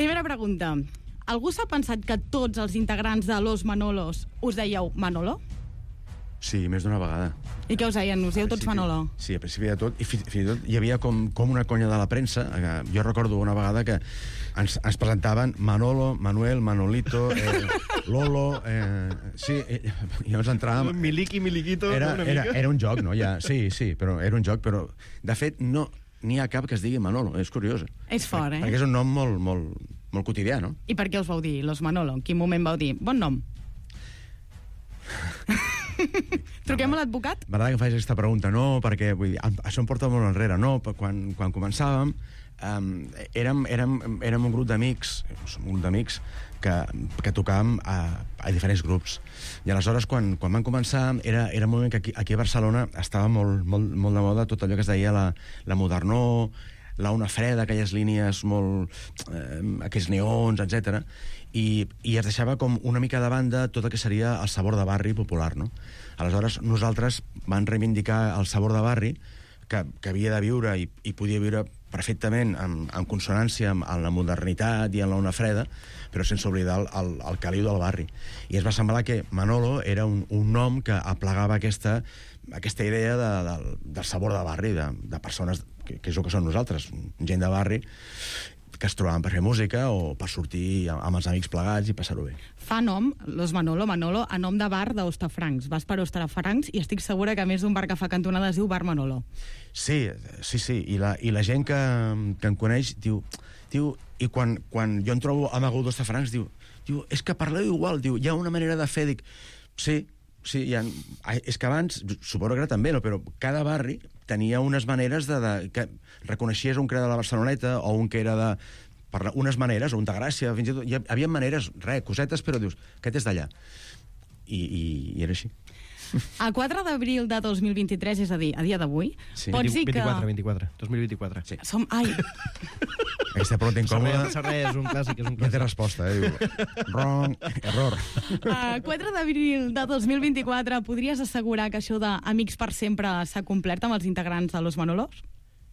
Primera pregunta. Algú s'ha pensat que tots els integrants de Los Manolos us dèieu Manolo? Sí, més d'una vegada. I què us deien? Us dieu tots Manolo? Sí, a principi de tot, i fins i tot hi havia com, com una conya de la premsa. Eh, jo recordo una vegada que ens, ens presentaven Manolo, Manuel, Manolito, eh, Lolo... Eh, sí, eh, i llavors entràvem... Miliki, Miliquito, era, una era, mica. era un joc, no? Ja, sí, sí, però era un joc, però de fet no n'hi ha cap que es digui Manolo, és curiós. És fort, eh? Perquè és un nom molt, molt, molt quotidià, no? I per què us vau dir Los Manolo? En quin moment vau dir? Bon nom. Truquem a l'advocat? M'agrada que em facis aquesta pregunta. No, perquè vull dir, això em porta molt enrere. No, quan, quan començàvem, um, érem, érem, érem un grup d'amics, som un grup d'amics que, que tocàvem a, a diferents grups. I aleshores, quan, quan van començar, era, era un moment que aquí, aquí a Barcelona estava molt, molt, molt de moda tot allò que es deia la, la modernó, la ona freda, aquelles línies molt... Eh, aquells neons, etcètera. I, i es deixava com una mica de banda tot el que seria el sabor de barri popular, no? Aleshores, nosaltres van reivindicar el sabor de barri que, que havia de viure i, i podia viure perfectament en, en consonància amb, amb la modernitat i amb la ona freda, però sense oblidar el, el, el caliu del barri. I es va semblar que Manolo era un, un nom que aplegava aquesta, aquesta idea de, de, del sabor de barri, de, de persones que, que és el que són nosaltres, gent de barri, que es trobaven per fer música o per sortir amb els amics plegats i passar-ho bé. Fa nom, Los Manolo, Manolo, a nom de bar d'Hostafrancs. Vas per Hostafrancs i estic segura que a més d'un bar que fa cantonada es diu Bar Manolo. Sí, sí, sí. I la, i la gent que, que em coneix diu... diu i quan, quan jo em trobo amagut d'Hostafrancs, diu, diu, és que parleu igual, diu, hi ha una manera de fer, dic, sí, sí, hi ha, és que abans, suposo que ara també, no, però cada barri tenia unes maneres de, de que reconeixies un que era de la Barceloneta o un que era de... Per unes maneres, o un de Gràcia, fins i tot... Hi havia maneres, res, cosetes, però dius, aquest és d'allà. I, i, I era així. El quatre d'abril de dos mil vint-i-tres, és a dir, a dia d'avui, Sí. pots dir que... vint-i-quatre, vint-i-quatre. dos mil vint-i-quatre. Sí. Som... Ai, Aquesta pregunta incòmoda... No res, és un clàssic, és un Ja té clàssic. resposta, eh? Diu, wrong, error. el quatre d'abril de dos mil vint-i-quatre, podries assegurar que això d'Amics per sempre s'ha complert amb els integrants de Los Manolos?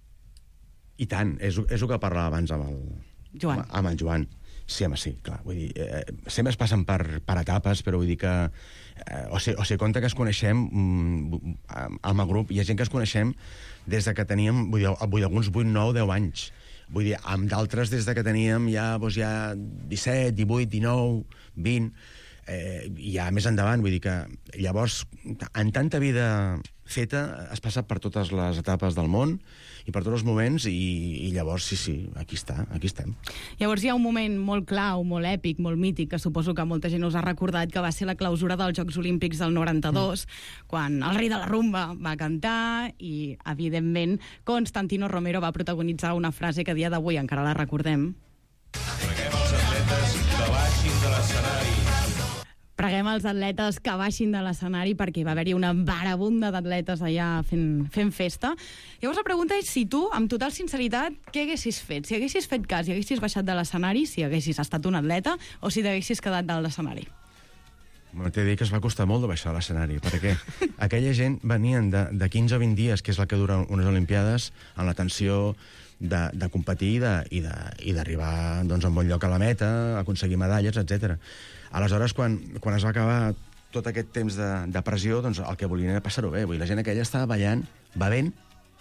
I tant, és, és el que parlava abans amb el... Joan. Amb, amb el Joan. Sí, home, sí, clar. Vull dir, eh, sempre es passen per, per etapes, però vull dir que... Eh, o sigui, o sigui, compte que es coneixem mm, amb el grup, hi ha gent que es coneixem des de que teníem, vull dir, vull dir alguns vuit, nou, deu anys. Vull dir, amb d'altres des de que teníem ja, doncs ja disset, divuit, dinou, vint, eh, i ja més endavant. Vull dir que llavors, en tanta vida feta, has passat per totes les etapes del món i per tots els moments, i, i llavors, sí, sí, aquí està, aquí estem. Llavors hi ha un moment molt clau, molt èpic, molt mític, que suposo que molta gent us ha recordat, que va ser la clausura dels Jocs Olímpics del noranta-dos, mm. quan el rei de la rumba va cantar i, evidentment, Constantino Romero va protagonitzar una frase que a dia d'avui encara la recordem. Preguem els atletes que baixin de l'escenari. Preguem als atletes que baixin de l'escenari perquè va haver-hi una barabunda d'atletes allà fent, fent festa. Llavors la pregunta és si tu, amb total sinceritat, què haguessis fet? Si haguessis fet cas i haguessis baixat de l'escenari, si haguessis estat un atleta, o si t'haguessis quedat dalt l'escenari? Bueno, t'he de dir que es va costar molt de baixar a l'escenari, perquè aquella gent venien de, de quinze o vint dies, que és la que duren unes Olimpiades, en la tensió de, de competir i de- i de- i d'arribar doncs, a un bon lloc a la meta, aconseguir medalles, etcètera. Aleshores, quan, quan es va acabar tot aquest temps de, de pressió, doncs el que volien era passar-ho bé. Vull dir, la gent aquella estava ballant, bevent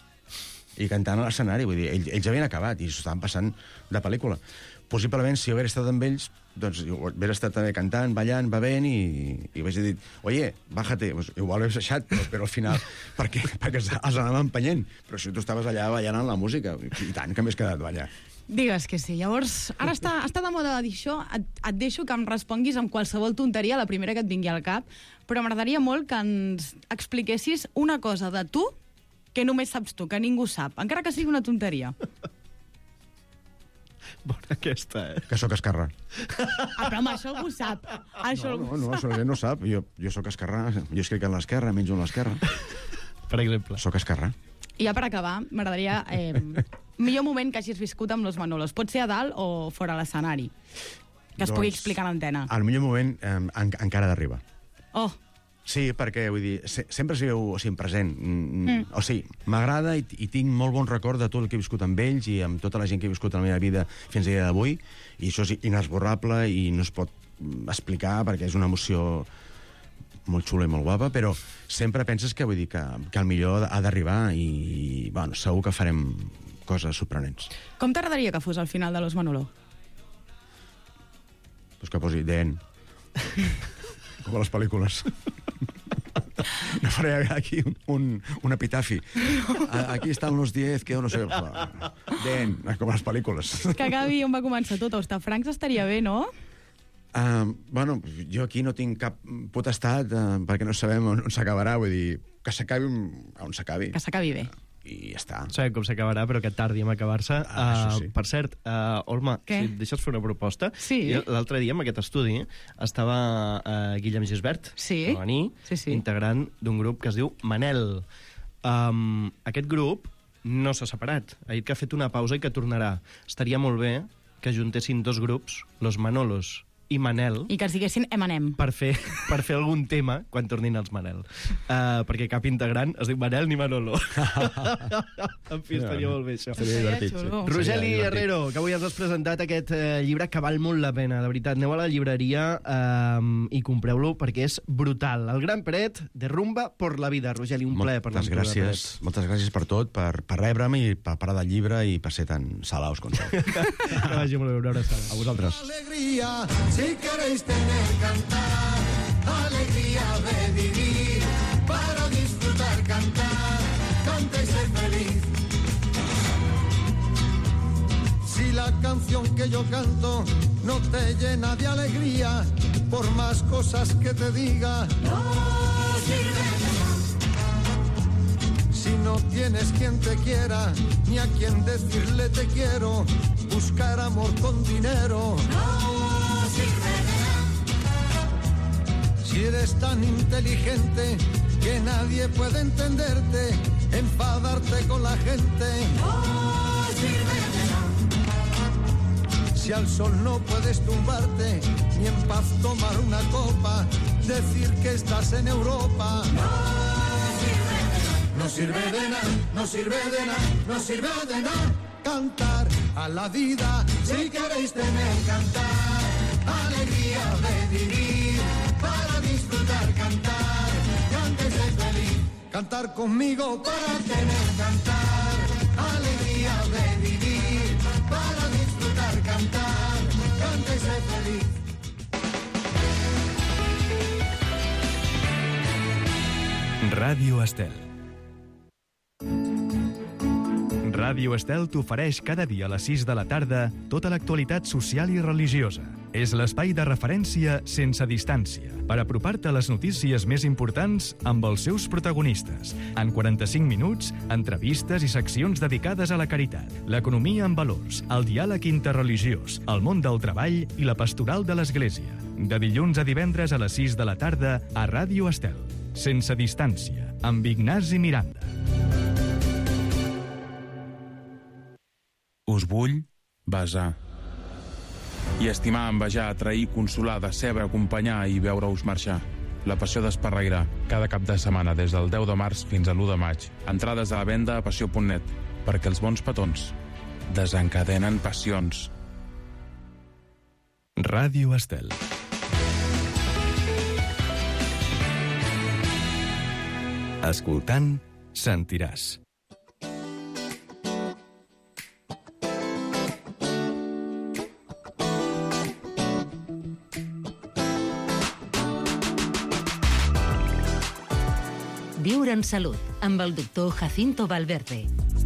i cantant a l'escenari. Vull dir, ells, ells havien acabat i s'ho estaven passant de pel·lícula. Possiblement, si jo hagués estat amb ells, doncs hagués estat també cantant, ballant, bevent, i, i vaig dir, oye, bájate. Pues, igual ho he deixat, però, però al final, perquè, perquè els, els anàvem empenyent. Però si tu estaves allà ballant en la música, i tant que m'has quedat ballar. Digues que sí. Llavors, ara està, està de moda dir això, et, et deixo que em responguis amb qualsevol tonteria, la primera que et vingui al cap, però m'agradaria molt que ens expliquessis una cosa de tu que només saps tu, que ningú sap, encara que sigui una tonteria. Bona aquesta, eh? Que sóc esquerrà. Ah, però home, això algú sap. Això No, algú no, no, sap. això la gent no sap. Jo, jo sóc esquerrà, jo escric en l'esquerra, menjo en l'esquerra. Per exemple. Sóc esquerrà. I ja per acabar, m'agradaria... Eh, millor moment que hagis viscut amb Los Manolos. Pot ser a dalt o fora a l'escenari. Que es Doncs, pugui explicar a l'antena. El millor moment eh, en, encara d'arribar. Oh, Sí, perquè, vull dir, se sempre s'hi veu o sigui, present. Mm. O sigui, m'agrada i, i tinc molt bon record de tot el que he viscut amb ells i amb tota la gent que he viscut a la meva vida fins a dia d'avui, i això és inesborrable i no es pot explicar perquè és una emoció molt xula i molt guapa, però sempre penses que, vull dir, que, que el millor ha d'arribar i, bueno, segur que farem coses sorprenents. Com t'agradaria que fos al final de Los Manolo? Pues que posi The End. Com a les pel·lícules. No faré aquí un, un, un epitafi. Aquí estan los diez, que no sé... The End, com a les pel·lícules. Que acabi on va començar tot. Hostafrancs estaria bé, no? Uh, bueno, jo aquí no tinc cap potestat uh, perquè no sabem on, on s'acabarà. Vull dir, que s'acabi on s'acabi. Que s'acabi bé. I ja està. Sabem com s'acabarà, però que tardi en acabar-se. Ah, uh, sí. Per cert, uh, Olma, Què? si et deixes fer una proposta, Sí. l'altre dia, en aquest estudi, estava uh, Guillem Gisbert, Sí. que va venir, Sí, sí. integrant d'un grup que es diu Manel. Um, aquest grup no s'ha separat. Ha dit que ha fet una pausa i que tornarà. Estaria molt bé que juntessin dos grups, los Manolos i Manel, I que es diguessin Emanem. per fer, per fer algun tema quan tornin els Manel. Uh, perquè cap integrant es diu Manel ni Manolo. En fi, estaria molt bé, això. Seria divertit, sí. xulo. Rogeli Seria divertit. Herrero, que avui ens has presentat aquest eh, llibre que val molt la pena, de veritat. Aneu a la llibreria eh, i compreu-lo perquè és brutal. El Gran Peret de Rumba por la vida. Rogeli, un plaer parlar Moltes amb tu de gràcies, moltes gràcies per tot, per, per rebre'm i per parar del llibre i per ser tan salaus com sou. Peret. Que vagi molt bé, una abraçada. A vosaltres. Alegría, si queréis tener cantar, alegría de vivir, para disfrutar cantar, canta y ser feliz. Si la canción que yo canto no te llena de alegría, por más cosas que te diga, no sirve de nada. Si no tienes quien te quiera, ni a quien decirle te quiero, buscar amor con dinero, no sirve de nada. Si eres tan inteligente que nadie puede entenderte, enfadarte con la gente, no sirve de nada. Si al sol no puedes tumbarte, ni en paz tomar una copa, decir que estás en Europa, no sirve de nada, no sirve de nada, no sirve de nada. Cantar a la vida, si queréis tener cantar, alegría de vivir, para disfrutar cantar, cante y sé feliz. Cantar conmigo para tener cantar, alegría de vivir, para disfrutar cantar, cante y sé feliz. Ràdio Estel. Ràdio Estel t'ofereix cada dia a les sis de la tarda tota l'actualitat social i religiosa. És l'espai de referència sense distància per apropar-te a les notícies més importants amb els seus protagonistes. En quaranta-cinc minuts, entrevistes i seccions dedicades a la caritat, l'economia amb valors, el diàleg interreligiós, el món del treball i la pastoral de l'Església. De dilluns a divendres a les sis de la tarda a Ràdio Estel. Sense distància, amb Ignasi Miranda. Us vull besar. I estimar, envejar, atrair, consolar, decebre, acompanyar i veure-us marxar. La passió d'Esparreguera, cada cap de setmana des del deu de març fins a l'u de maig. Entrades a la venda a passió punt net, perquè els bons petons desencadenen passions. Ràdio Estel. Escoltant, sentiràs. Viure en salut, amb el doctor Jacinto Valverde.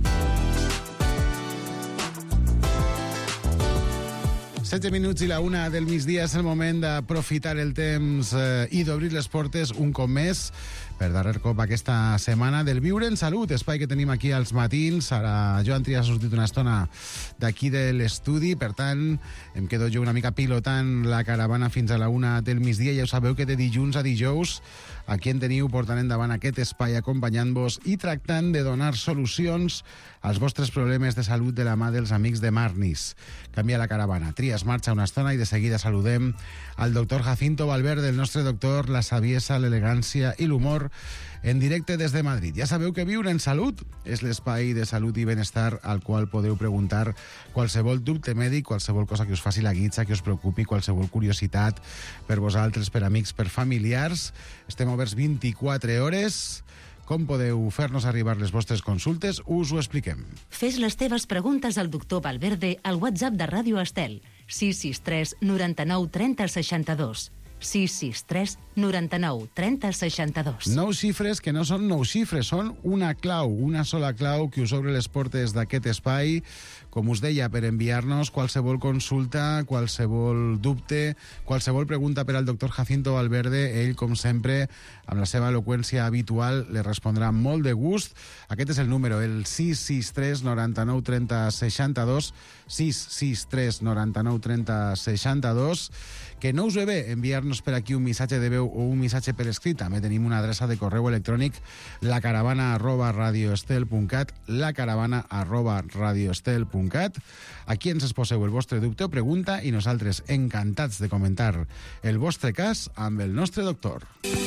setze minuts i la una del migdia és el moment d'aprofitar el temps eh, i d'obrir les portes un cop més per darrer cop aquesta setmana del Viure en Salut, espai que tenim aquí als matins. Ara Joan Trias ha sortit una estona d'aquí de l'estudi, per tant, em quedo jo una mica pilotant la caravana fins a la una del migdia. Ja ho sabeu que de dilluns a dijous aquí en teniu portant endavant aquest espai acompanyant-vos i tractant de donar solucions als vostres problemes de salut de la mà dels amics de Marnis. Canvia la caravana. Trias marxa una estona i de seguida saludem al doctor Jacinto Valverde, el nostre doctor, la saviesa, l'elegància i l'humor, en directe des de Madrid. Ja sabeu que Viure en Salut és l'espai de salut i benestar al qual podeu preguntar qualsevol dubte mèdic, qualsevol cosa que us faci la guitza, que us preocupi, qualsevol curiositat per vosaltres, per amics, per familiars. Estem oberts vint-i-quatre hores. Com podeu fer-nos arribar les vostres consultes? Us ho expliquem. Fes les teves preguntes al doctor Valverde al WhatsApp de Ràdio Estel, sis sis tres noranta-nou trenta seixanta-dos. sis sis tres noranta-nou trenta seixanta-dos. Nou xifres que no són nou xifres, són una clau, una sola clau que us obre les portes d'aquest espai, com us deia, per enviar-nos qualsevol consulta, qualsevol dubte, qualsevol pregunta per al doctor Jacinto Valverde. Ell, com sempre, amb la seva eloqüència habitual, le respondrà molt de gust. Aquest és el número, el sis sis tres noranta-nou trenta seixanta-dos, sis sis tres noranta-nou trenta seixanta-dos. Que no us ve bé enviar-nos per aquí un missatge de veu o un missatge per escrit. També tenim una adreça de correu electrònic, lacaravana arroba radioestel punt cat, lacaravana arroba radioestel punt cat. Aquí ens exposeu el vostre dubte o pregunta i nosaltres encantats de comentar el vostre cas amb el nostre doctor.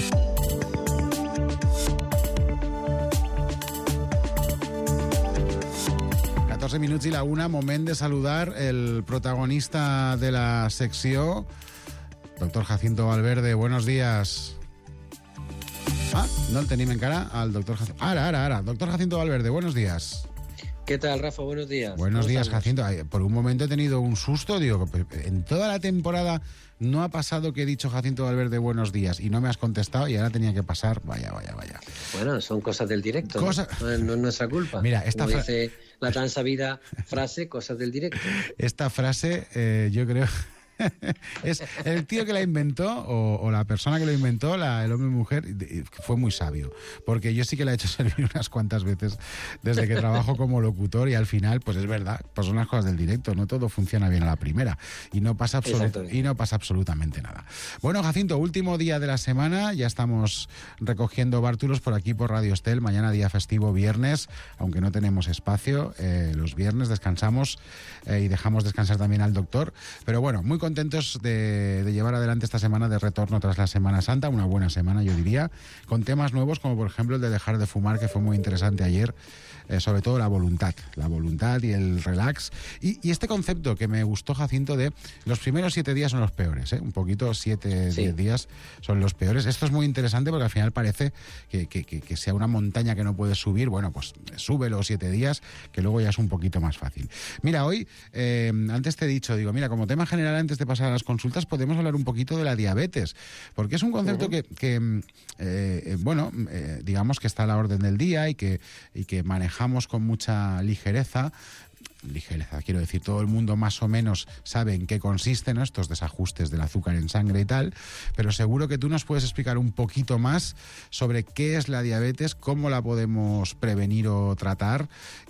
catorze minuts i la una, moment de saludar el protagonista de la secció, doctor Jacinto Valverde. Buenos días. Ah, no el tenim encara, al doctor Jacinto. Ara, ara, ara. Doctor Jacinto Valverde, buenos días. ¿Qué tal, Rafa? Buenos días. Buenos días, Jacinto. Ay, por un momento he tenido un susto. Digo, en toda la temporada no ha pasado que he dicho Jacinto Valverde buenos días y no me has contestado y ahora tenía que pasar. Vaya, vaya, vaya. Bueno, son cosas del directo. Cosa... ¿no? No es nuestra culpa. Mira, esta Como fra... dice la tan sabida frase, cosas del directo. Esta frase, eh, yo creo... es el tío que la inventó o, o la persona que lo inventó, la, el hombre y mujer, fue muy sabio, porque yo sí que la he hecho servir unas cuantas veces desde que trabajo como locutor y al final, pues es verdad, pues son las cosas del directo, no todo funciona bien a la primera y no pasa, absolut- y no pasa absolutamente nada. Bueno, Jacinto, último día de la semana, ya estamos recogiendo bártulos por aquí por Radio Estel, mañana día festivo, viernes, aunque no tenemos espacio, eh, los viernes descansamos eh, y dejamos descansar también al doctor, pero bueno, muy contentos de, de llevar adelante esta semana de retorno tras la Semana Santa, una buena semana yo diría, con temas nuevos como por ejemplo el de dejar de fumar, que fue muy interesante ayer, eh, sobre todo la voluntad, la voluntad y el relax, y, y este concepto que me gustó, Jacinto, de los primeros siete días son los peores, ¿eh? un poquito siete, sí. diez días son los peores. Esto es muy interesante porque al final parece que, que, que, que sea una montaña que no puedes subir, bueno, pues sube los siete días, que luego ya es un poquito más fácil. Mira, hoy, eh, antes te he dicho, digo, mira, como tema general, antes de pasar a las consultas, podemos hablar un poquito de la diabetes, porque es un concepto uh-huh. que, que eh, bueno, eh, digamos que está a la orden del día y que, y que manejamos con mucha ligereza, ligereza, quiero decir, todo el mundo más o menos sabe en qué consisten, ¿no?, estos desajustes del azúcar en sangre y tal, pero seguro que tú nos puedes explicar un poquito más sobre qué es la diabetes, cómo la podemos prevenir o tratar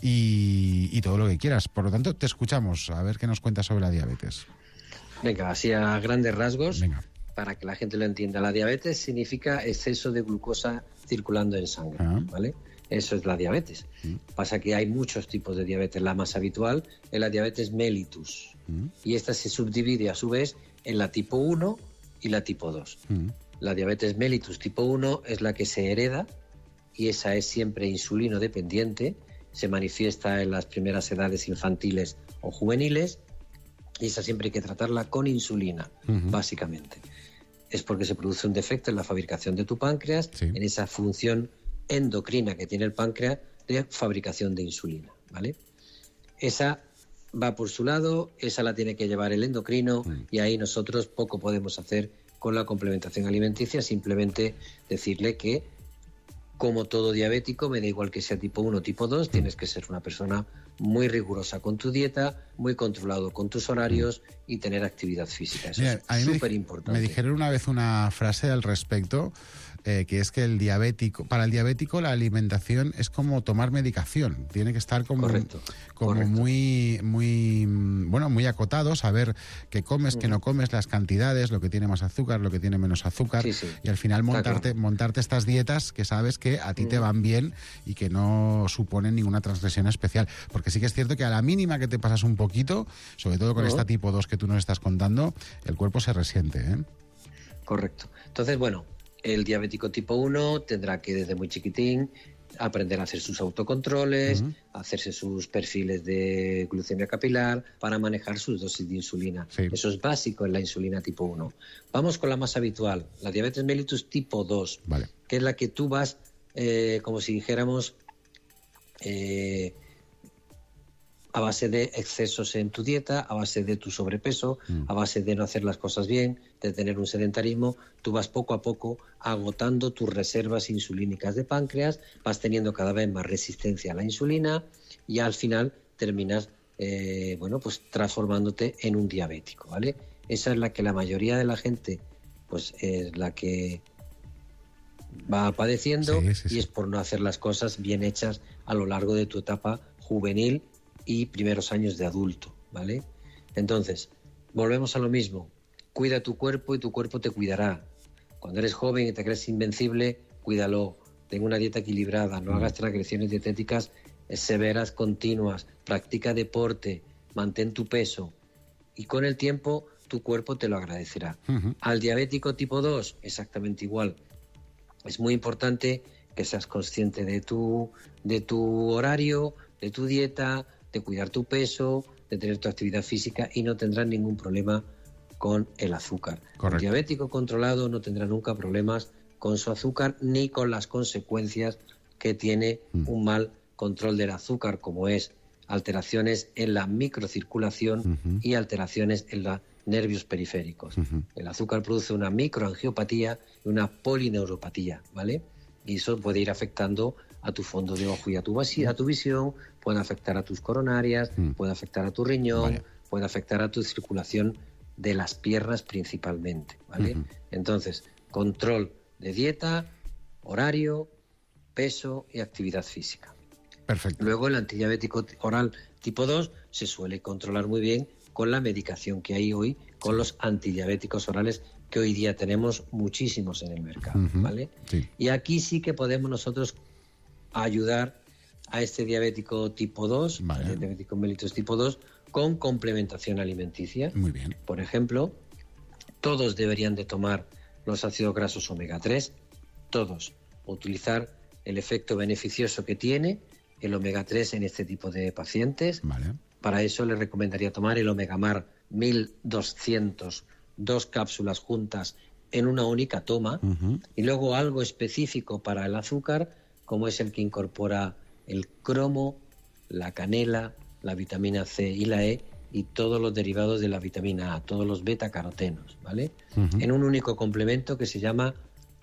y, y todo lo que quieras. Por lo tanto, te escuchamos, a ver qué nos cuentas sobre la diabetes. Venga, así a grandes rasgos, Venga. para que la gente lo entienda. La diabetes significa exceso de glucosa circulando en sangre, ah. ¿vale? Eso es la diabetes. Mm. Pasa que hay muchos tipos de diabetes. La más habitual es la diabetes mellitus. Mm. Y esta se subdivide a su vez en la tipo uno y la tipo dos. Mm. La diabetes mellitus tipo uno es la que se hereda y esa es siempre insulino dependiente. Se manifiesta en las primeras edades infantiles o juveniles y esa siempre hay que tratarla con insulina, uh-huh. básicamente. Es porque se produce un defecto en la fabricación de tu páncreas, sí. en esa función endocrina que tiene el páncreas de fabricación de insulina, ¿vale? Esa va por su lado, esa la tiene que llevar el endocrino mm. y ahí nosotros poco podemos hacer con la complementación alimenticia, simplemente decirle que, como todo diabético, me da igual que sea tipo uno o tipo dos, mm. tienes que ser una persona muy rigurosa con tu dieta, muy controlado con tus horarios mm. y tener actividad física. Eso Mira, es súper importante. Me dijeron una vez una frase al respecto eh, que es que el diabético, para el diabético la alimentación es como tomar medicación, tiene que estar como, Correcto, como correcto. muy, muy, bueno, muy acotado, saber qué comes, qué no comes, las cantidades, lo que tiene más azúcar, lo que tiene menos azúcar, Sí, sí. y al final Está montarte, claro. montarte estas dietas que sabes que a ti te van bien y que no suponen ninguna transgresión especial, porque sí que es cierto que a la mínima que te pasas un poquito, sobre todo con Ujú. esta tipo dos que tú nos estás contando, el cuerpo se resiente, ¿eh? Correcto. Entonces, bueno, el diabético tipo uno tendrá que desde muy chiquitín aprender a hacer sus autocontroles, Ujú. hacerse sus perfiles de glucemia capilar para manejar sus dosis de insulina. Sí. Eso es básico en la insulina tipo uno. Vamos con la más habitual, la diabetes mellitus tipo dos, Vale. que es la que tú vas, eh, como si dijéramos, eh, a base de excesos en tu dieta, a base de tu sobrepeso, Mm. a base de no hacer las cosas bien, de tener un sedentarismo, tú vas poco a poco agotando tus reservas insulínicas de páncreas, vas teniendo cada vez más resistencia a la insulina y al final terminas, eh, bueno, pues transformándote en un diabético, ¿vale? Esa es la que la mayoría de la gente, pues es la que va padeciendo Sí, sí, sí. y es por no hacer las cosas bien hechas a lo largo de tu etapa juvenil y primeros años de adulto, ¿vale? Entonces, volvemos a lo mismo. Cuida tu cuerpo y tu cuerpo te cuidará. Cuando eres joven y te crees invencible, cuídalo. Ten una dieta equilibrada, no hagas transgresiones dietéticas severas, continuas. Practica deporte, mantén tu peso. Y con el tiempo, tu cuerpo te lo agradecerá. Ujú. Al diabético tipo dos, exactamente igual. Es muy importante que seas consciente de tu, de tu horario, de tu dieta, de cuidar tu peso, de tener tu actividad física y no tendrás ningún problema con el azúcar. Correcto. El diabético controlado no tendrá nunca problemas con su azúcar ni con las consecuencias que tiene Mm. un mal control del azúcar, como es alteraciones en la microcirculación Ujú. y alteraciones en los nervios periféricos. Ujú. El azúcar produce una microangiopatía y una polineuropatía, ¿vale? Y eso puede ir afectando a tu fondo de ojo y a tu, vasi- a tu visión, puede afectar a tus coronarias, Mm. puede afectar a tu riñón, Vaya. puede afectar a tu circulación de las piernas principalmente, ¿vale? Ujú. Entonces, control de dieta, horario, peso y actividad física. Perfecto. Luego el antidiabético t- oral tipo dos se suele controlar muy bien con la medicación que hay hoy, con los antidiabéticos orales que hoy día tenemos muchísimos en el mercado, Ujú. ¿vale? Sí. Y aquí sí que podemos nosotros ayudar a este diabético tipo dos, Vale. el diabético mellitus tipo dos, con complementación alimenticia. Muy bien. Por ejemplo, todos deberían de tomar los ácidos grasos omega tres, todos. Utilizar el efecto beneficioso que tiene el omega tres en este tipo de pacientes. Vale. Para eso les recomendaría tomar el Omegamar mil doscientos, dos cápsulas juntas en una única toma, Ujú. y luego algo específico para el azúcar, como es el que incorpora el cromo, la canela, la vitamina C y la E y todos los derivados de la vitamina A, todos los beta-carotenos, ¿vale? Ujú. En un único complemento que se llama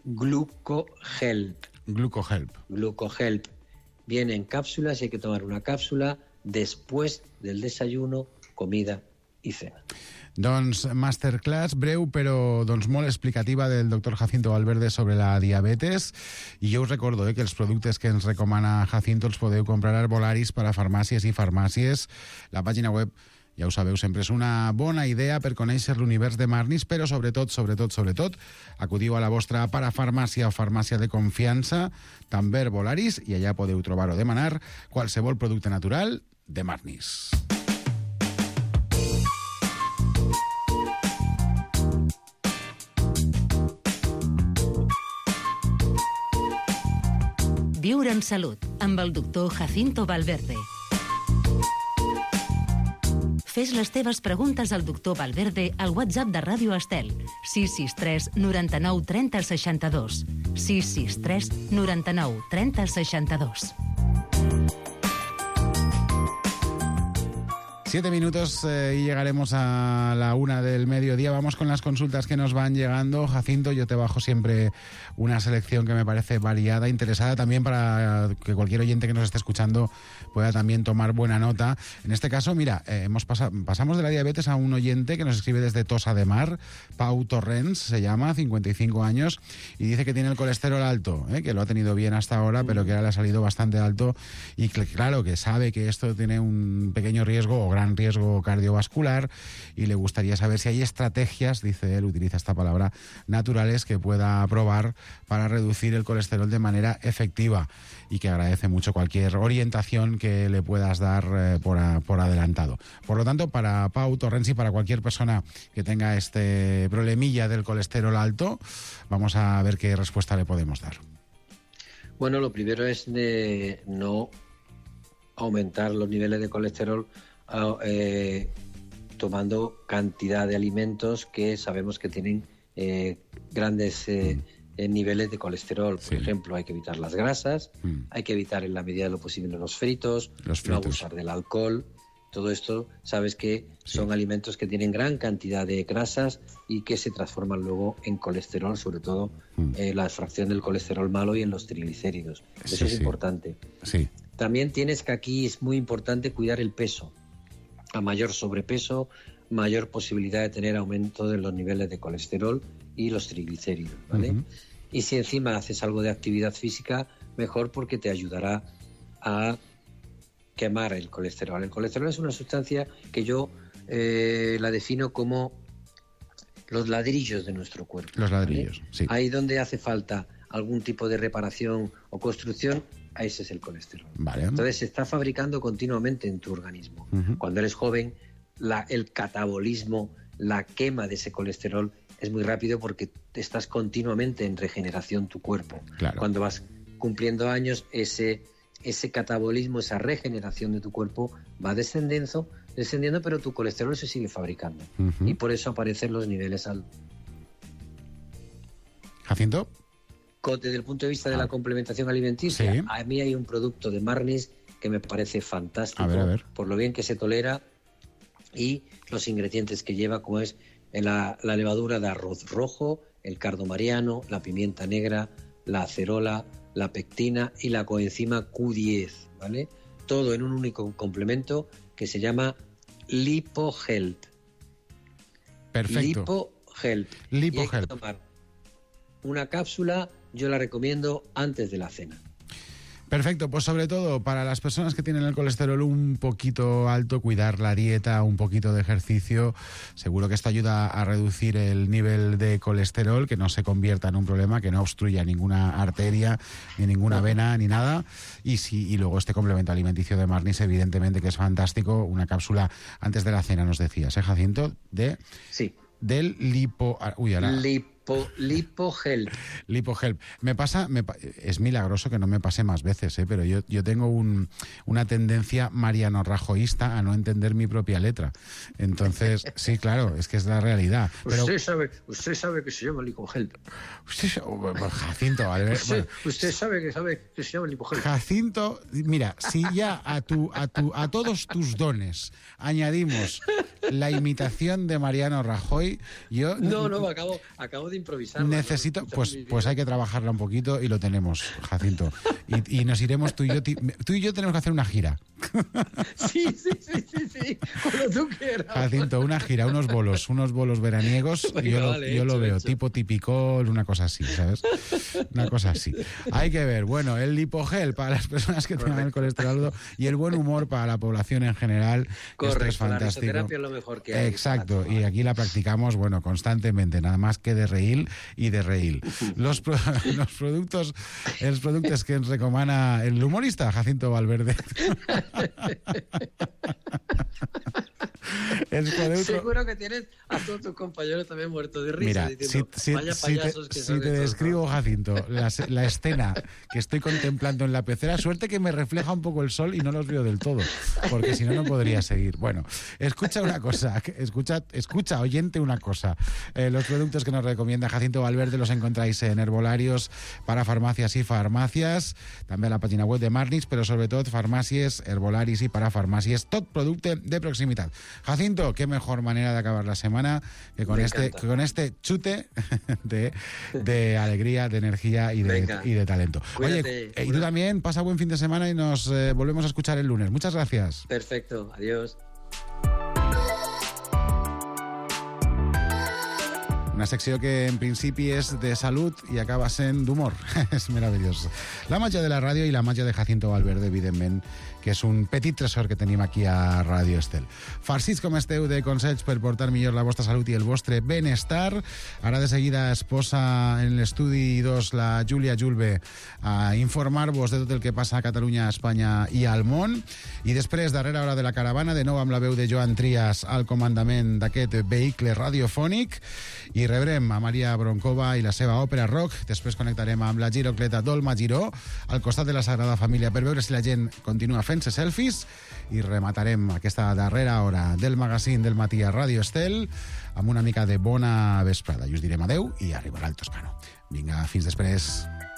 GlucoHelp. Glucohelp. GlucoHelp viene en cápsulas y hay que tomar una cápsula después del desayuno, comida y cena. Doncs masterclass breu però doncs molt explicativa del doctor Jacinto Valverde sobre la diabetes, i jo us recordo eh, que els productes que ens recomana Jacinto els podeu comprar a Arbolaris per a farmàcies i farmàcies. La pàgina web, ja ho sabeu, sempre és una bona idea per conèixer l'univers de Marnis, però sobretot, sobretot, sobretot, acudiu a la vostra parafarmàcia o farmàcia de confiança, també Arbolaris, i allà podeu trobar o demanar qualsevol producte natural de Marnis. Viure en salut, amb el doctor Jacinto Valverde. Fes les teves preguntes al doctor Valverde al WhatsApp de Ràdio Estel, sis sis tres noranta-nou trenta seixanta-dos. sis sis tres noranta-nou trenta seixanta-dos. Siete minutos eh, y llegaremos a la una del mediodía. Vamos con las consultas que nos van llegando. Jacinto, yo te bajo siempre una selección que me parece variada, interesada también para que cualquier oyente que nos esté escuchando pueda también tomar buena nota. En este caso, mira, eh, hemos pasado, pasamos de la diabetes a un oyente que nos escribe desde Tossa de Mar, Pau Torrents, se llama, cincuenta y cinco años, y dice que tiene el colesterol alto, eh, que lo ha tenido bien hasta ahora, pero que ahora le ha salido bastante alto y que, claro, que sabe que esto tiene un pequeño riesgo o gran riesgo cardiovascular y le gustaría saber si hay estrategias, dice él, utiliza esta palabra, naturales que pueda probar para reducir el colesterol de manera efectiva, y que agradece mucho cualquier orientación que le puedas dar eh, por, a, por adelantado. Por lo tanto, para Pau Torrents y para cualquier persona que tenga este problemilla del colesterol alto, vamos a ver qué respuesta le podemos dar. Bueno, lo primero es de no aumentar los niveles de colesterol eh, tomando cantidad de alimentos que sabemos que tienen eh, grandes eh, eh, niveles de colesterol. Por sí. ejemplo, hay que evitar las grasas, mm. hay que evitar en la medida de lo posible los fritos, los fritos. no abusar del alcohol. Todo esto, sabes que sí. son alimentos que tienen gran cantidad de grasas y que se transforman luego en colesterol, sobre todo mm. eh, la fracción del colesterol malo y en los triglicéridos. Eso sí, es sí. importante. Sí. También tienes que aquí es muy importante cuidar el peso. A mayor sobrepeso, mayor posibilidad de tener aumento de los niveles de colesterol y los triglicéridos, ¿vale? Uh-huh. Y si encima haces algo de actividad física, mejor, porque te ayudará a quemar el colesterol. El colesterol es una sustancia que yo eh, la defino como los ladrillos de nuestro cuerpo. Los ladrillos, ¿vale? sí. Ahí donde hace falta algún tipo de reparación o construcción, ese es el colesterol. Vale. Entonces se está fabricando continuamente en tu organismo. Uh-huh. Cuando eres joven, la, el catabolismo, la quema de ese colesterol es muy rápido porque estás continuamente en regeneración tu cuerpo. Claro. Cuando vas cumpliendo años, ese, ese catabolismo, esa regeneración de tu cuerpo va descendiendo, descendiendo, pero tu colesterol se sigue fabricando. Uh-huh. Y por eso aparecen los niveles altos. ¿Jacinto? Desde el punto de vista de la complementación alimenticia, sí. a mí hay un producto de Marnis que me parece fantástico, a ver, a ver. por lo bien que se tolera y los ingredientes que lleva, como es la, la levadura de arroz rojo, el cardo mariano, la pimienta negra, la acerola, la pectina y la coenzima Q diez, ¿vale? Todo en un único complemento que se llama LipoHealth. Perfecto. LipoHealth. LipoHealth. Y hay que tomar una cápsula, yo la recomiendo antes de la cena. Perfecto, pues sobre todo para las personas que tienen el colesterol un poquito alto, cuidar la dieta, un poquito de ejercicio, seguro que esto ayuda a reducir el nivel de colesterol, que no se convierta en un problema, que no obstruya ninguna arteria, ni ninguna vena, ni nada. Y, si, y luego este complemento alimenticio de Marnis, evidentemente que es fantástico, una cápsula antes de la cena, nos decías, ¿eh, Jacinto? De, sí. Del lipo... Uy, ahora... Lipo... LipoHealth. LipoHealth. Me pasa, me, es milagroso que no me pase más veces, ¿eh? Pero yo, yo tengo un, una tendencia mariano rajoísta a no entender mi propia letra. Entonces, sí, claro, es que es la realidad. Pero, usted sabe, usted sabe que se llama LipoHealth. Usted, Jacinto, Albert, usted, bueno, usted sabe que sabe que se llama LipoHealth. Jacinto, mira, si ya a tu, a tu, a todos tus dones añadimos la imitación de Mariano Rajoy, yo no, no, acabo, acabo de improvisar. Necesito, pues, pues hay que trabajarla un poquito y lo tenemos, Jacinto. Y, y nos iremos tú y yo, tú y yo tenemos que hacer una gira. Sí, sí, sí, sí, sí, cuando tú quieras. Jacinto, una gira, unos bolos, unos bolos veraniegos. Venga, yo lo, vale, yo hecho, lo veo, hecho. Tipo tipicol, una cosa así, ¿sabes? Una cosa así. Hay que ver, bueno, el LipoHealth para las personas que tengan el colesterol alto y el buen humor para la población en general. Correcto, esto es fantástico. La risoterapia es lo mejor que hay. Exacto, y aquí la practicamos, bueno, constantemente, nada más que de reír y de reír. Los, pro, los productos, los productos que ens recomana el humorista Jacinto Valverde. ens podeu... Seguro que tienes a todos tus compañeros también muertos de risa. Mira, diciendo, si, si, vaya si payasos te, que si son te estos, describo, Jacinto, la, la escena que estoy contemplando en la pecera, suerte que me refleja un poco el sol y no los veo del todo, porque si no, no podría seguir. Bueno, escucha una cosa, escucha, escucha oyente, una cosa. Eh, los productos que nos recomienda Jacinto Valverde los encontráis en herbolarios para farmàcies i farmàcies, també a la pàgina web de Marnix, però sobretot farmàcies, herbolaris i para farmàcies, tot producte de proximitat. Jacinto, qué mejor manera de acabar la semana que con, este, que con este chute de, de alegría, de energía y de, y de talento. Cuídate. Oye, eh, y tú también, pasa buen fin de semana y nos eh, volvemos a escuchar el lunes. Muchas gracias. Perfecto, adiós. Una secció que en principi és de salut i acaba sent d'humor. És meravellós. La màgia de la ràdio i la màgia de Jacinto Valverde, evidentment, que és un petit tresor que tenim aquí a Ràdio Estel. Farcits com esteu de consells per portar millor la vostra salut i el vostre benestar. Ara de seguida es posa en l'estudi dos la Júlia Julve a informar-vos de tot el que passa a Catalunya, a Espanya i al món. I després, darrera hora de la caravana, de nou amb la veu de Joan Trias al comandament d'aquest vehicle radiofònic. I rebrem a Maria Broncova i la seva òpera rock. Després connectarem amb la girocleta Dolma Giró al costat de la Sagrada Família per veure si la gent continua fent-se selfies i rematarem aquesta darrera hora del magazín del matí a Ràdio Estel amb una mica de bona vesprada. I us direm adeu i arribarà el Toscano. Vinga, fins després.